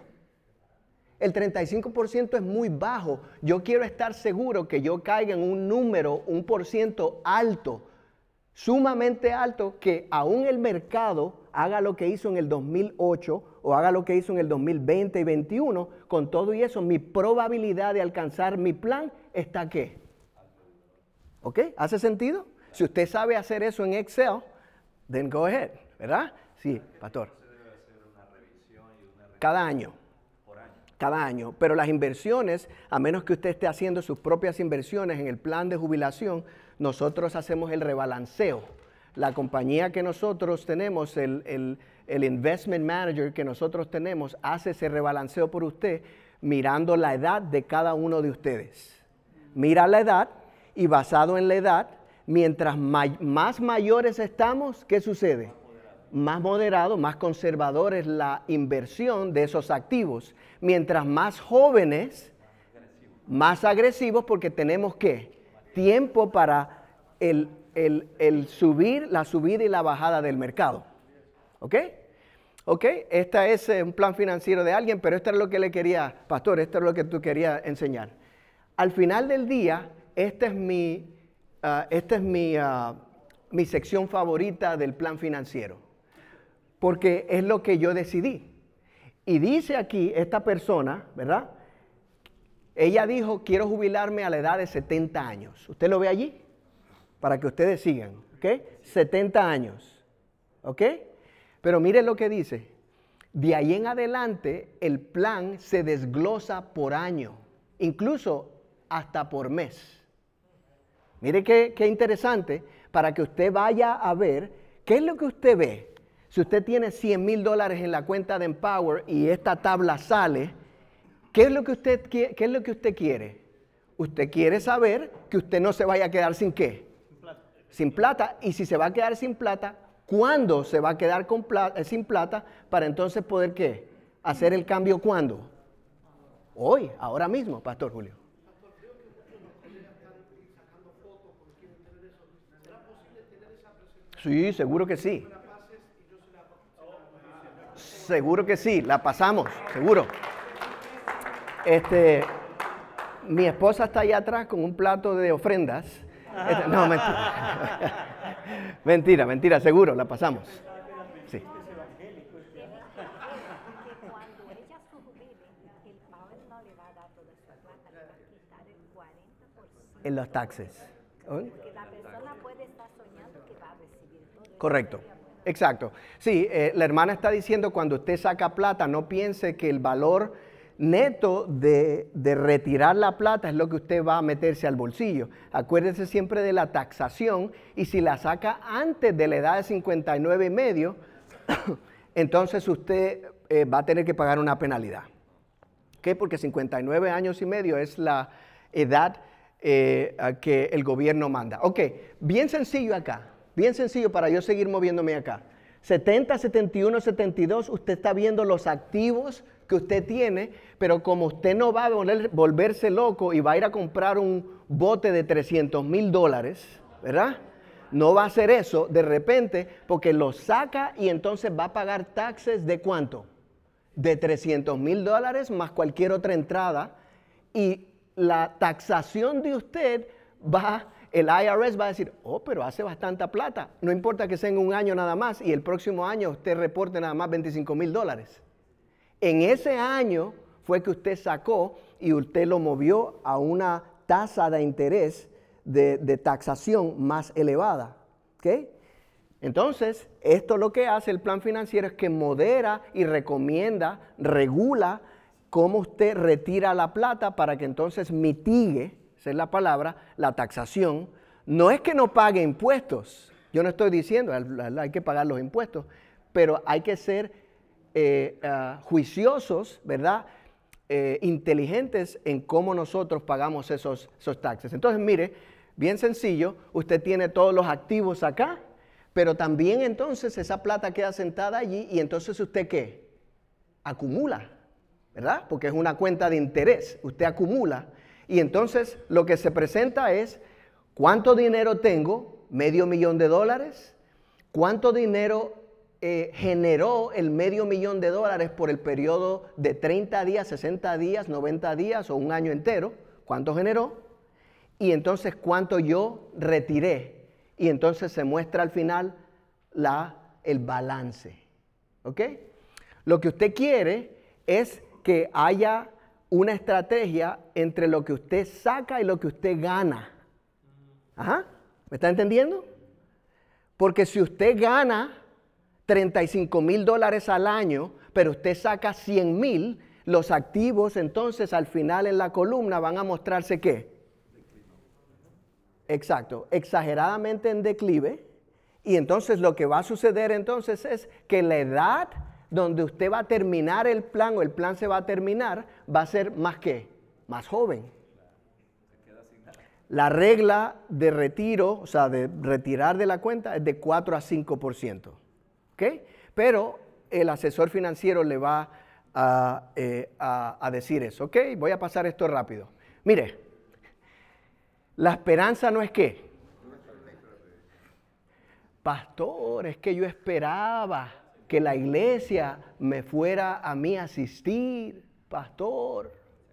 El treinta y cinco por ciento es muy bajo. Yo quiero estar seguro que yo caiga en un número, un por ciento alto, sumamente alto, que aún el mercado haga lo que hizo en el dos mil ocho o haga lo que hizo en el dos mil veinte y veintiuno, con todo y eso, mi probabilidad de alcanzar mi plan está ¿qué? ¿Ok? ¿Hace sentido? Si usted sabe hacer eso en Excel, then go ahead, ¿verdad? Sí, pastor. Se debe hacer una revisión y una revisión Cada año. por año. Cada año. Pero las inversiones, a menos que usted esté haciendo sus propias inversiones en el plan de jubilación, nosotros hacemos el rebalanceo. La compañía que nosotros tenemos, el, el, el investment manager que nosotros tenemos, hace ese rebalanceo por usted mirando la edad de cada uno de ustedes. Mira la edad y basado en la edad, mientras may, más mayores estamos, ¿qué sucede? Más moderado, más conservador es la inversión de esos activos. Mientras más jóvenes, más agresivos, porque tenemos ¿qué? Tiempo para el, el, el subir, la subida y la bajada del mercado. ¿Ok? ¿Ok? Este es un plan financiero de alguien, pero esto es lo que le quería, pastor, esto es lo que tú querías enseñar. Al final del día, esta es mi, uh, esta es mi, uh, mi sección favorita del plan financiero, porque es lo que yo decidí. Y dice aquí esta persona, ¿verdad? Ella dijo, quiero jubilarme a la edad de setenta años. ¿Usted lo ve allí? Para que ustedes sigan, ¿ok? setenta años, ¿ok? Pero mire lo que dice. De ahí en adelante, el plan se desglosa por año, incluso hasta por mes. Mire qué, qué interesante, para que usted vaya a ver qué es lo que usted ve. Si usted tiene cien mil dólares en la cuenta de Empower y esta tabla sale, ¿qué es lo que usted, qué es lo que usted quiere? Usted quiere saber que usted no se vaya a quedar sin ¿qué? Sin plata. Sin plata. Y si se va a quedar sin plata, ¿cuándo se va a quedar con plata, sin plata para entonces poder ¿qué? Hacer el cambio ¿cuándo? Hoy, ahora mismo, Pastor Julio. Sí, seguro que sí. Seguro que sí, la pasamos, seguro. Este, mi esposa está allá atrás con un plato de ofrendas. Este, no, mentira. Mentira, mentira, seguro, la pasamos. Sí. Que cuando ella se jubile, el Power no le va a dar toda su plata, le va a quitar el cuarenta por ciento. En los taxes. ¿Eh? Porque la persona puede estar soñando que va a recibir todo eso. Correcto. Exacto. Sí, eh, la hermana está diciendo cuando usted saca plata, no piense que el valor neto de, de retirar la plata es lo que usted va a meterse al bolsillo. Acuérdese siempre de la taxación y si la saca antes de la edad de cincuenta y nueve y medio, entonces usted eh, va a tener que pagar una penalidad. ¿Qué? Porque cincuenta y nueve años y medio es la edad eh, que el gobierno manda. Ok, bien sencillo acá. Bien sencillo para yo seguir moviéndome acá. setenta, setenta y uno, setenta y dos, usted está viendo los activos que usted tiene, pero como usted no va a volver, volverse loco y va a ir a comprar un bote de trescientos mil dólares, ¿verdad? No va a hacer eso de repente porque lo saca y entonces va a pagar taxes de ¿cuánto? De trescientos mil dólares más cualquier otra entrada y la taxación de usted va, el I R S va a decir, oh, pero hace bastante plata. No importa que sea en un año nada más y el próximo año usted reporte nada más veinticinco mil dólares. En ese año fue que usted sacó y usted lo movió a una tasa de interés de, de taxación más elevada. ¿Okay? Entonces, esto lo que hace el plan financiero es que modera y recomienda, regula cómo usted retira la plata para que entonces mitigue, esa es la palabra, la taxación. No es que no pague impuestos, yo no estoy diciendo, hay que pagar los impuestos, pero hay que ser eh, uh, juiciosos, ¿verdad? Eh, inteligentes en cómo nosotros pagamos esos, esos taxes. Entonces, mire, bien sencillo, usted tiene todos los activos acá, pero también entonces esa plata queda sentada allí y entonces usted ¿qué? Acumula, ¿verdad? Porque es una cuenta de interés, usted acumula. Y entonces lo que se presenta es, ¿cuánto dinero tengo? Medio millón de dólares. ¿Cuánto dinero eh, generó el medio millón de dólares por el periodo de treinta días, sesenta días, noventa días o un año entero? ¿Cuánto generó? Y entonces, ¿cuánto yo retiré? Y entonces se muestra al final la, el balance. ¿Ok? Lo que usted quiere es que haya una estrategia entre lo que usted saca y lo que usted gana. Ajá, ¿me está entendiendo? Porque si usted gana treinta y cinco mil dólares al año, pero usted saca cien mil, los activos entonces al final en la columna van a mostrarse ¿qué? Exacto, exageradamente en declive. Y entonces lo que va a suceder entonces es que la edad donde usted va a terminar el plan o el plan se va a terminar, va a ser más ¿qué? Más joven. La regla de retiro, o sea, de retirar de la cuenta es de cuatro a cinco por ciento. ¿Ok? Pero el asesor financiero le va a, eh, a, a decir eso. ¿Ok? Voy a pasar esto rápido. Mire, la esperanza no es ¿qué? Pastor, es que yo esperaba que la iglesia me fuera a mí a asistir, pastor.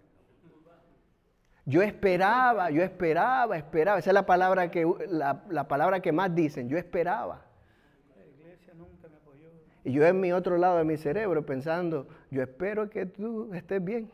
Yo esperaba, yo esperaba, esperaba. Esa es la palabra que, la, la palabra que más dicen, yo esperaba. La iglesia nunca me apoyó. Y yo en mi otro lado de mi cerebro pensando, yo espero que tú estés bien.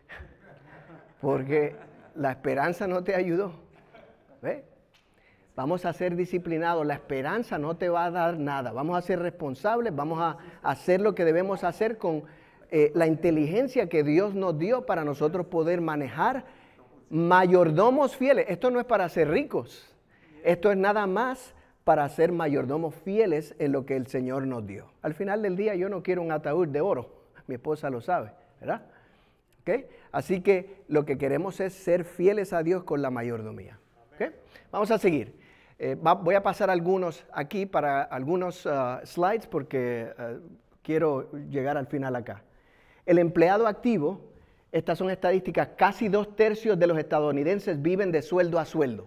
Porque la esperanza no te ayudó. ¿Ves? Vamos a ser disciplinados. La esperanza no te va a dar nada. Vamos a ser responsables. Vamos a hacer lo que debemos hacer con eh, la inteligencia que Dios nos dio para nosotros poder manejar mayordomos fieles. Esto no es para ser ricos. Esto es nada más para ser mayordomos fieles en lo que el Señor nos dio. Al final del día yo no quiero un ataúd de oro. Mi esposa lo sabe, ¿verdad? ¿Okay? Así que lo que queremos es ser fieles a Dios con la mayordomía. ¿Okay? Vamos a seguir. Eh, va, voy a pasar algunos aquí para algunos uh, slides porque uh, quiero llegar al final acá. El empleado activo, estas son estadísticas, casi dos tercios de los estadounidenses viven de sueldo a sueldo.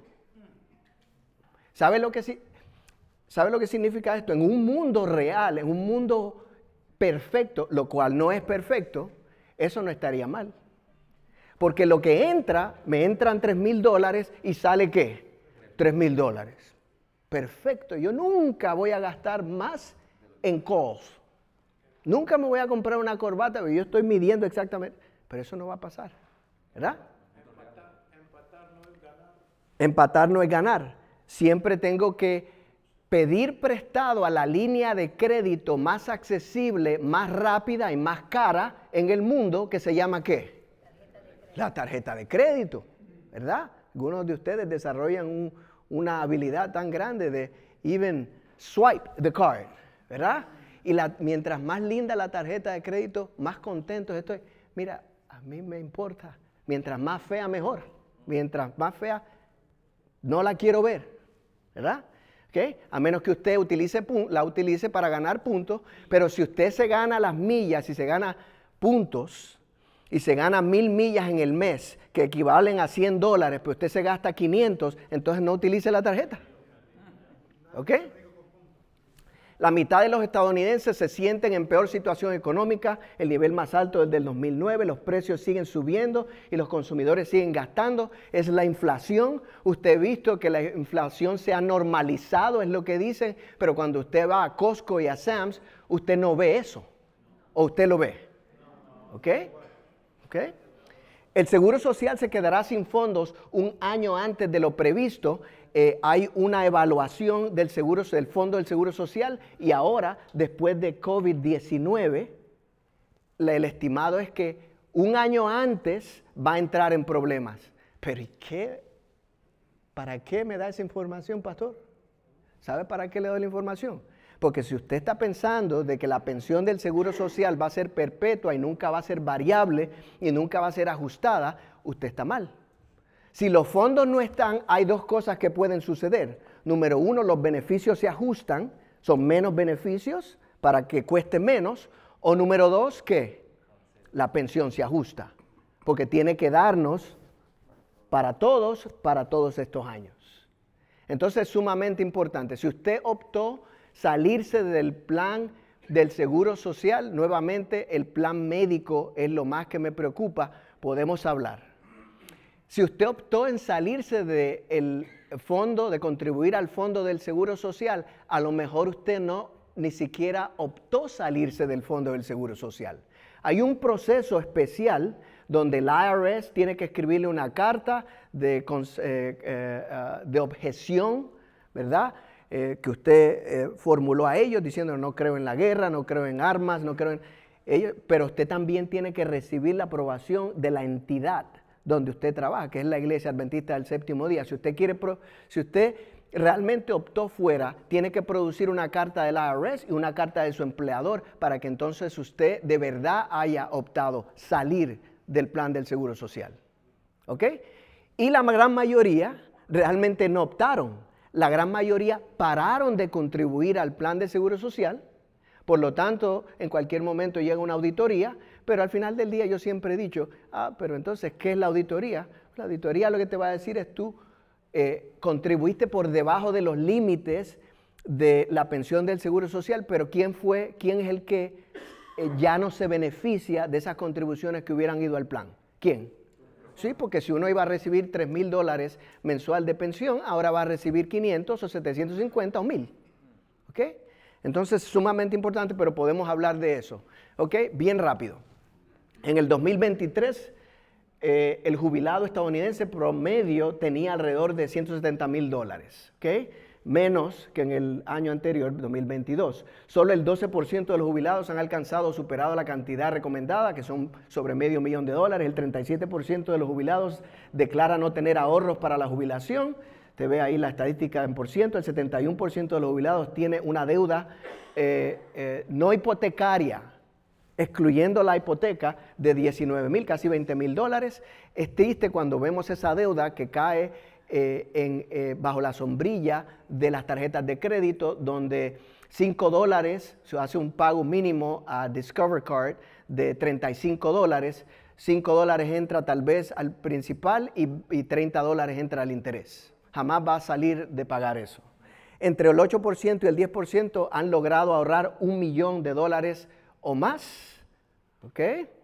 ¿Sabe lo que, ¿sabe lo que significa esto? En un mundo real, en un mundo perfecto, lo cual no es perfecto, eso no estaría mal. Porque lo que entra, me entran tres mil dólares y sale ¿qué? tres mil dólares. Perfecto, yo nunca voy a gastar más en calls. Nunca me voy a comprar una corbata, porque yo estoy midiendo exactamente. Pero eso no va a pasar, ¿verdad? Empatar, empatar no es ganar. Empatar no es ganar. Siempre tengo que pedir prestado a la línea de crédito más accesible, más rápida y más cara en el mundo, que se llama ¿qué? La tarjeta de crédito, ¿verdad? Algunos de ustedes desarrollan un, una habilidad tan grande de even swipe the card, ¿verdad? Y la, mientras más linda la tarjeta de crédito, más contento estoy. Mira, a mí me importa. Mientras más fea, mejor. Mientras más fea, no la quiero ver, ¿verdad? ¿Okay? A menos que usted utilice, la utilice para ganar puntos, pero si usted se gana las millas, si se gana puntos, y se gana mil millas en el mes, que equivalen a cien dólares, pero usted se gasta quinientos, entonces no utilice la tarjeta. ¿Ok? La mitad de los estadounidenses se sienten en peor situación económica, el nivel más alto desde el dos mil nueve, los precios siguen subiendo y los consumidores siguen gastando. Es la inflación. Usted ha visto que la inflación se ha normalizado, es lo que dicen, pero cuando usted va a Costco y a Sam's, usted no ve eso. ¿O usted lo ve? ¿Ok? ¿Okay? El Seguro Social se quedará sin fondos un año antes de lo previsto. Eh, hay una evaluación del, seguro, del Fondo del Seguro Social y ahora, después de COVID diecinueve, el estimado es que un año antes va a entrar en problemas. ¿Pero y qué? ¿Para qué me da esa información, pastor? ¿Sabe para qué le doy la información? Porque si usted está pensando de que la pensión del Seguro Social va a ser perpetua y nunca va a ser variable y nunca va a ser ajustada, usted está mal. Si los fondos no están, hay dos cosas que pueden suceder. Número uno, los beneficios se ajustan, son menos beneficios para que cueste menos. O número dos, ¿qué? La pensión se ajusta, porque tiene que darnos para todos, para todos estos años. Entonces es sumamente importante. Si usted optó salirse del plan del Seguro Social, nuevamente el plan médico es lo más que me preocupa, podemos hablar. Si usted optó en salirse del fondo, de contribuir al fondo del Seguro Social, a lo mejor usted no ni siquiera optó salirse del fondo del Seguro Social. Hay un proceso especial donde el I R S tiene que escribirle una carta de, eh, eh, uh, de objeción, ¿verdad? Eh, que usted eh, formuló a ellos diciendo no creo en la guerra, no creo en armas, no creo en ellos, pero usted también tiene que recibir la aprobación de la entidad donde usted trabaja, que es la Iglesia Adventista del Séptimo Día. Si usted quiere, pro, si usted realmente optó fuera, tiene que producir una carta del I R S y una carta de su empleador para que entonces usted de verdad haya optado salir del plan del Seguro Social. ¿Ok? Y la gran mayoría realmente no optaron. La gran mayoría pararon de contribuir al plan de Seguro Social, por lo tanto, en cualquier momento llega una auditoría, pero al final del día yo siempre he dicho, ah, pero entonces, ¿qué es la auditoría? La auditoría lo que te va a decir es tú eh, contribuiste por debajo de los límites de la pensión del Seguro Social, pero ¿quién fue, quién es el que eh, ya no se beneficia de esas contribuciones que hubieran ido al plan? ¿Quién? Sí, porque si uno iba a recibir tres mil dólares mensual de pensión, ahora va a recibir quinientos o setecientos cincuenta o mil. ¿Ok? Entonces, sumamente importante, pero podemos hablar de eso. ¿Ok? Bien rápido. En el dos mil veintitrés, eh, el jubilado estadounidense promedio tenía alrededor de ciento setenta mil dólares. ¿Ok? Menos que en el año anterior, dos mil veintidós. Solo el doce por ciento de los jubilados han alcanzado o superado la cantidad recomendada, que son sobre medio millón de dólares. El treinta y siete por ciento de los jubilados declara no tener ahorros para la jubilación. Te ve ahí la estadística en por ciento. El setenta y uno por ciento de los jubilados tiene una deuda eh, eh, no hipotecaria, excluyendo la hipoteca, de diecinueve mil, casi veinte mil dólares. Es triste cuando vemos esa deuda que cae Eh, en, eh, bajo la sombrilla de las tarjetas de crédito, donde cinco dólares, se hace un pago mínimo a Discover Card de treinta y cinco dólares, cinco dólares entra tal vez al principal y, y treinta dólares entra al interés. Jamás va a salir de pagar eso. Entre el ocho por ciento y el diez por ciento han logrado ahorrar un millón de dólares o más. ¿Ok?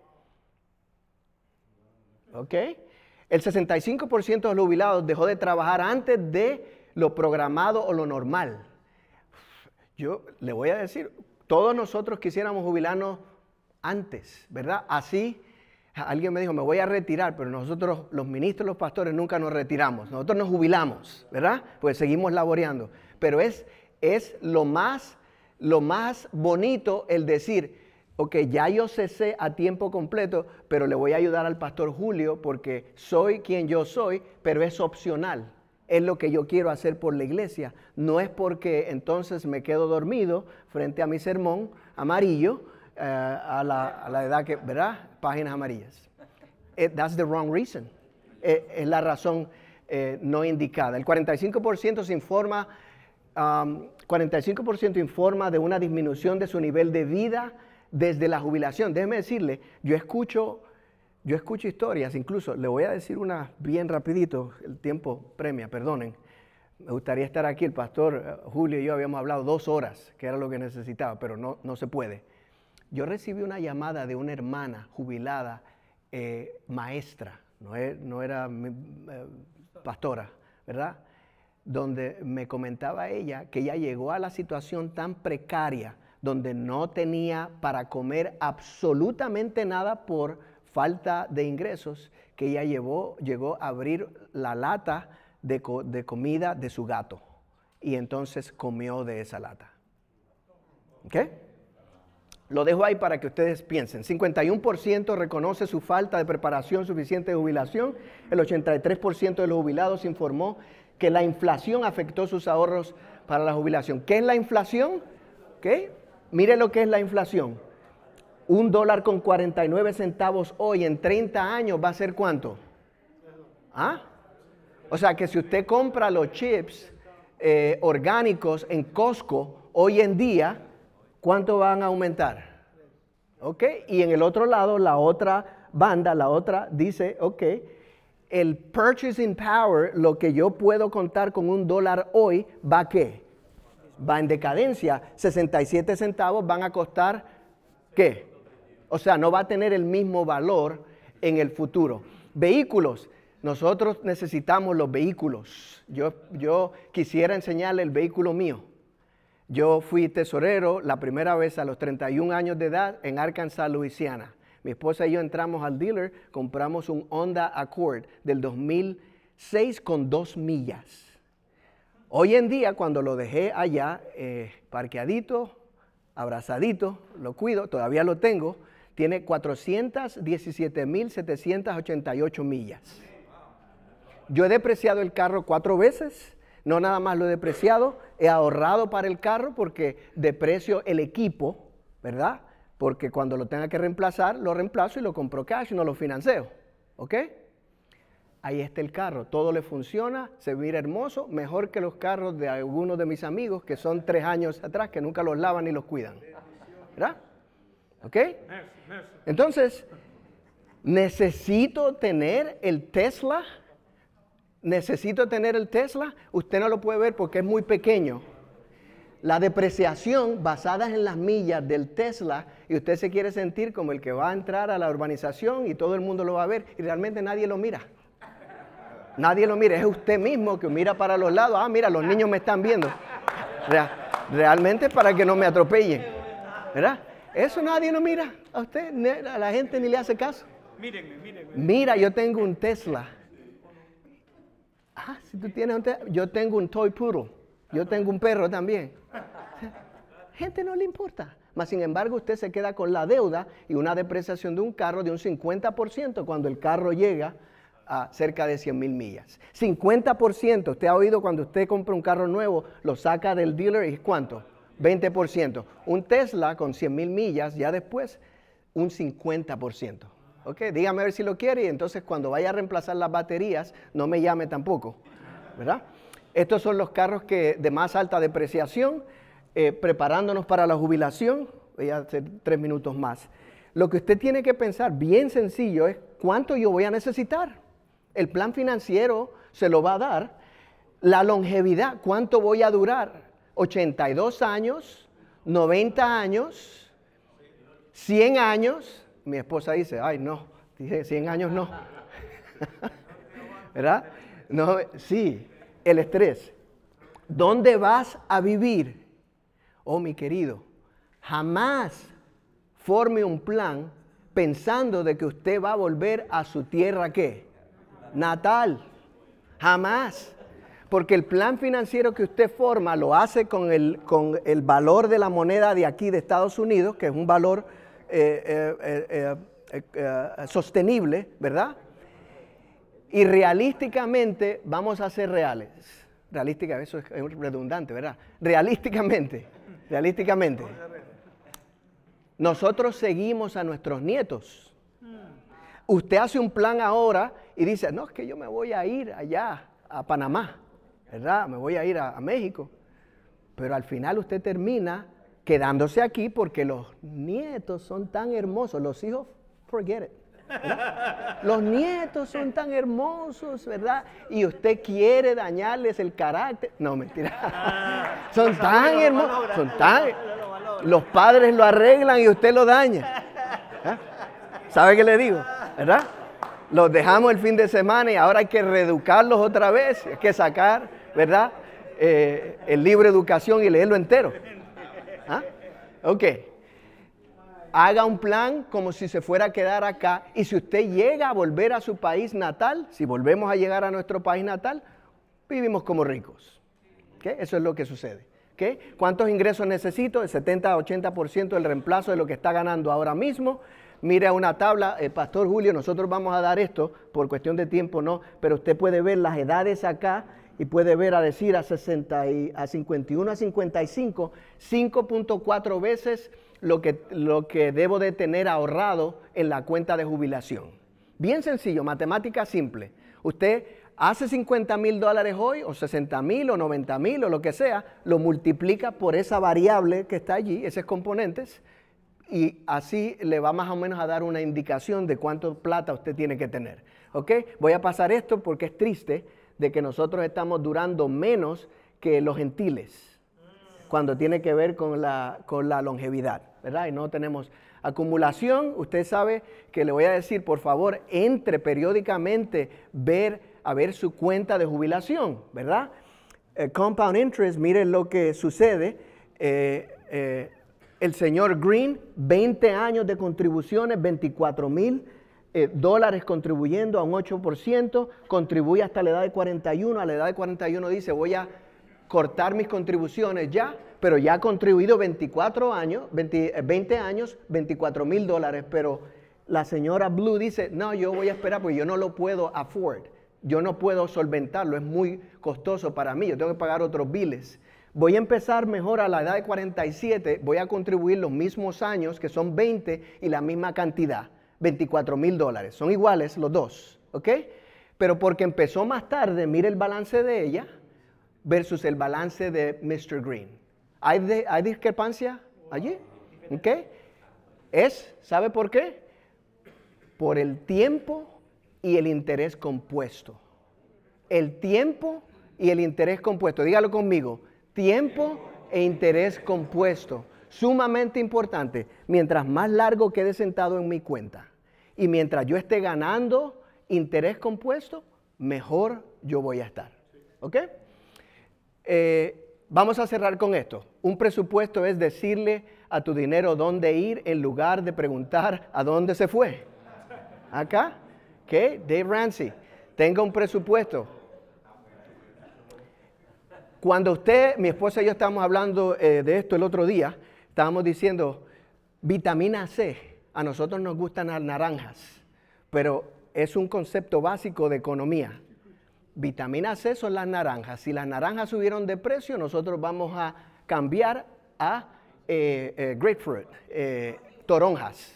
¿Ok? El sesenta y cinco por ciento de los jubilados dejó de trabajar antes de lo programado o lo normal. Yo le voy a decir, todos nosotros quisiéramos jubilarnos antes, ¿verdad? Así, alguien me dijo, me voy a retirar, pero nosotros, los ministros, los pastores, nunca nos retiramos. Nosotros nos jubilamos, ¿verdad? Pues seguimos laboreando. Pero es, es lo más, lo más bonito el decir, ok, ya yo cesé a tiempo completo, pero le voy a ayudar al pastor Julio porque soy quien yo soy, pero es opcional. Es lo que yo quiero hacer por la iglesia. No es porque entonces me quedo dormido frente a mi sermón amarillo uh, a, la, a la edad que, ¿verdad? Páginas amarillas. It, that's the wrong reason. Es, es la razón eh, no indicada. El cuarenta y cinco por ciento se informa, um, cuarenta y cinco por ciento informa de una disminución de su nivel de vida desde la jubilación. Déjeme decirle, yo escucho, yo escucho historias, incluso le voy a decir una bien rapidito, el tiempo premia, perdonen. Me gustaría estar aquí, el pastor Julio y yo habíamos hablado dos horas, que era lo que necesitaba, pero no, no se puede. Yo recibí una llamada de una hermana jubilada, eh, maestra, no, es, no era eh, pastora, ¿verdad? Donde me comentaba ella que ella llegó a la situación tan precaria donde no tenía para comer absolutamente nada por falta de ingresos, que ella llevó, llegó a abrir la lata de, co de comida de su gato y entonces comió de esa lata. ¿Ok? Lo dejo ahí para que ustedes piensen. cincuenta y uno por ciento reconoce su falta de preparación suficiente de jubilación. El ochenta y tres por ciento de los jubilados informó que la inflación afectó sus ahorros para la jubilación. ¿Qué es la inflación? ¿Ok? Mire lo que es la inflación. Un dólar con cuarenta y nueve centavos hoy en treinta años va a ser ¿cuánto? ¿Ah? O sea que si usted compra los chips eh, orgánicos en Costco hoy en día, ¿cuánto van a aumentar? ¿Ok? Y en el otro lado, la otra banda, la otra dice, ok, el purchasing power, lo que yo puedo contar con un dólar hoy, ¿va a qué? Va en decadencia. sesenta y siete centavos van a costar, ¿qué? O sea, no va a tener el mismo valor en el futuro. Vehículos. Nosotros necesitamos los vehículos. Yo, yo quisiera enseñarle el vehículo mío. Yo fui tesorero la primera vez a los treinta y un años de edad en Arkansas, Luisiana. Mi esposa y yo entramos al dealer, compramos un Honda Accord del dos mil seis con dos millas. Hoy en día, cuando lo dejé allá, eh, parqueadito, abrazadito, lo cuido, todavía lo tengo, tiene cuatrocientas diecisiete mil setecientas ochenta y ocho millas. Yo he depreciado el carro cuatro veces, no nada más lo he depreciado, he ahorrado para el carro porque deprecio el equipo, ¿verdad? Porque cuando lo tenga que reemplazar, lo reemplazo y lo compro cash y no lo financio, ¿ok? Ahí está el carro, todo le funciona, se mira hermoso, mejor que los carros de algunos de mis amigos que son tres años atrás, que nunca los lavan ni los cuidan. ¿Verdad? ¿Ok? Entonces, necesito tener el Tesla, necesito tener el Tesla, usted no lo puede ver porque es muy pequeño, la depreciación basada en las millas del Tesla y usted se quiere sentir como el que va a entrar a la urbanización y todo el mundo lo va a ver y realmente nadie lo mira. Nadie lo mira, es usted mismo que mira para los lados. Ah, mira, los niños me están viendo. Real, realmente para que no me atropellen. ¿Verdad? Eso nadie lo mira a usted, a la gente ni le hace caso. Mírenme, mírenme. Mira, yo tengo un Tesla. Ah, si tú tienes un Tesla, yo tengo un toy poodle. Yo tengo un perro también. Gente no le importa. Mas sin embargo, usted se queda con la deuda y una depreciación de un carro de un cincuenta por ciento cuando el carro llega a cerca de cien mil millas. cincuenta por ciento. Usted ha oído cuando usted compra un carro nuevo, lo saca del dealer y ¿cuánto? veinte por ciento. Un Tesla con cien mil millas, ya después, un cincuenta por ciento. ¿Ok? Dígame a ver si lo quiere y entonces cuando vaya a reemplazar las baterías, no me llame tampoco. ¿Verdad? Estos son los carros que de más alta depreciación, eh, preparándonos para la jubilación. Voy a hacer tres minutos más. Lo que usted tiene que pensar, bien sencillo, es cuánto yo voy a necesitar. El plan financiero se lo va a dar. La longevidad, cuánto voy a durar. ochenta y dos años, noventa años, cien años. Mi esposa dice, ay no, dije cien años no. ¿Verdad? No, sí, el estrés. ¿Dónde vas a vivir? Oh, mi querido, jamás forme un plan pensando de que usted va a volver a su tierra, ¿qué? Natal. Jamás. Porque el plan financiero que usted forma lo hace con el, con el valor de la moneda de aquí de Estados Unidos, que es un valor eh, eh, eh, eh, eh, sostenible, ¿verdad? Y realísticamente vamos a ser reales. Realísticamente, eso es redundante, ¿verdad? Realísticamente, realísticamente. Nosotros seguimos a nuestros nietos. Usted hace un plan ahora y dice, no, es que yo me voy a ir allá a Panamá. ¿Verdad? Me voy a ir a, a México. Pero al final usted termina quedándose aquí porque los nietos son tan hermosos. Los hijos, forget it. ¿Verdad? Los nietos son tan hermosos, ¿verdad? Y usted quiere dañarles el carácter. No, mentira. Son tan hermosos. Son tan... Los padres lo arreglan y usted lo daña. ¿Eh? ¿Sabe qué le digo? ¿Verdad? Los dejamos el fin de semana y ahora hay que reeducarlos otra vez. Hay que sacar, ¿verdad? Eh, el libro de educación y leerlo entero. ¿Ah? Ok. Haga un plan como si se fuera a quedar acá. Y si usted llega a volver a su país natal, si volvemos a llegar a nuestro país natal, vivimos como ricos. ¿Okay? Eso es lo que sucede. ¿Okay? ¿Cuántos ingresos necesito? El setenta a ochenta por ciento del reemplazo de lo que está ganando ahora mismo. Mire a una tabla, eh, Pastor Julio, nosotros vamos a dar esto, por cuestión de tiempo no, pero usted puede ver las edades acá y puede ver a decir a, sesenta y, a cincuenta y uno a cincuenta y cinco, cinco punto cuatro veces lo que, lo que debo de tener ahorrado en la cuenta de jubilación. Bien sencillo, matemática simple. Usted hace cincuenta mil dólares hoy, o sesenta mil, o noventa mil, o lo que sea, lo multiplica por esa variable que está allí, esos componentes, y así le va más o menos a dar una indicación de cuánto plata usted tiene que tener. ¿Ok? Voy a pasar esto porque es triste de que nosotros estamos durando menos que los gentiles cuando tiene que ver con la, con la longevidad, ¿verdad? Y no tenemos acumulación. Usted sabe que le voy a decir, por favor, entre periódicamente ver, a ver su cuenta de jubilación, ¿verdad? Eh, compound interest, miren lo que sucede. Eh, eh, El señor Green, veinte años de contribuciones, veinticuatro mil eh, dólares contribuyendo a un ocho por ciento, contribuye hasta la edad de cuarenta y uno, a la edad de cuarenta y uno dice voy a cortar mis contribuciones ya, pero ya ha contribuido veinticuatro años, veinte, veinte años, veinticuatro mil dólares, pero la señora Blue dice, no, yo voy a esperar porque yo no lo puedo afford, yo no puedo solventarlo, es muy costoso para mí, yo tengo que pagar otros biles. Voy a empezar mejor a la edad de cuarenta y siete, voy a contribuir los mismos años, que son veinte, y la misma cantidad, veinticuatro mil dólares. Son iguales los dos, ¿ok? Pero porque empezó más tarde, mire el balance de ella versus el balance de mister Green. ¿Hay, de, hay discrepancia allí? ¿Ok? Es, ¿sabe por qué? Por el tiempo y el interés compuesto. El tiempo y el interés compuesto. Dígalo conmigo. Tiempo e interés compuesto. Sumamente importante. Mientras más largo quede sentado en mi cuenta y mientras yo esté ganando interés compuesto, mejor yo voy a estar. ¿Ok? Eh, vamos a cerrar con esto. Un presupuesto es decirle a tu dinero dónde ir en lugar de preguntar a dónde se fue. Acá, ¿ok? Dave Ramsey, tenga un presupuesto. Cuando usted, mi esposa y yo estábamos hablando eh, de esto el otro día, estábamos diciendo, vitamina C, a nosotros nos gustan las naranjas, pero es un concepto básico de economía. Vitamina C son las naranjas. Si las naranjas subieron de precio, nosotros vamos a cambiar a eh, eh, grapefruit, eh, toronjas.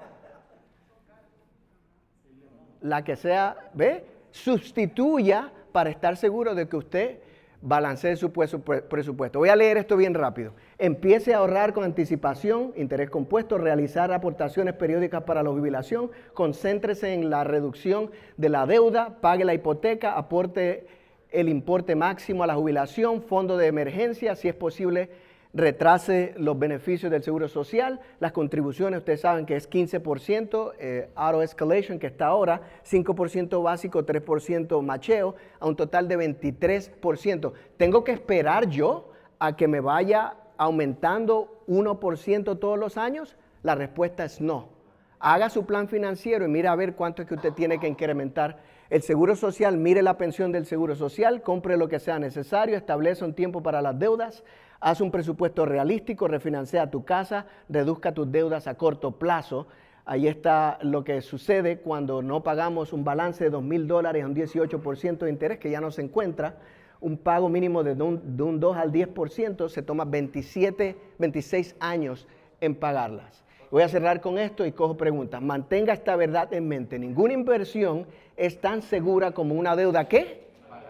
La que sea, ¿ve? Sustituya para estar seguro de que usted balancee su presupuesto. Voy a leer esto bien rápido. Empiece a ahorrar con anticipación, interés compuesto, realizar aportaciones periódicas para la jubilación, concéntrese en la reducción de la deuda, pague la hipoteca, aporte el importe máximo a la jubilación, fondo de emergencia, si es posible, retrase los beneficios del Seguro Social, las contribuciones, ustedes saben que es quince por ciento, eh, auto escalation que está ahora, cinco por ciento básico, tres por ciento macheo, a un total de veintitrés por ciento. ¿Tengo que esperar yo a que me vaya aumentando uno por ciento todos los años? La respuesta es no. Haga su plan financiero y mire a ver cuánto es que usted tiene que incrementar. El Seguro Social, mire la pensión del Seguro Social, compre lo que sea necesario, establece un tiempo para las deudas, haz un presupuesto realístico, refinancia tu casa, reduzca tus deudas a corto plazo. Ahí está lo que sucede cuando no pagamos un balance de dos mil dólares a un dieciocho por ciento de interés que ya no se encuentra. Un pago mínimo de un, de un dos al diez por ciento se toma veintisiete, veintiséis años en pagarlas. Voy a cerrar con esto y cojo preguntas. Mantenga esta verdad en mente. Ninguna inversión es tan segura como una deuda. ¿Qué?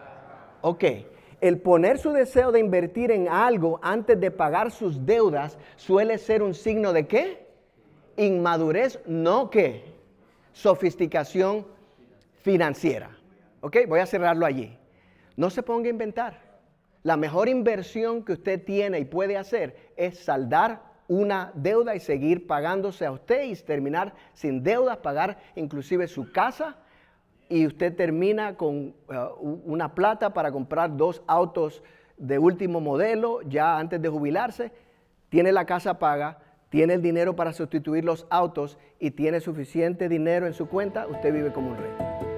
Ok. El poner su deseo de invertir en algo antes de pagar sus deudas suele ser un signo de ¿qué? Inmadurez, no ¿qué? Sofisticación financiera. Ok, voy a cerrarlo allí. No se ponga a inventar. La mejor inversión que usted tiene y puede hacer es saldar una deuda y seguir pagándose a usted y terminar sin deudas, pagar inclusive su casa. Y usted termina con uh, una plata para comprar dos autos de último modelo ya antes de jubilarse. Tiene la casa paga, tiene el dinero para sustituir los autos y tiene suficiente dinero en su cuenta. Usted vive como un rey.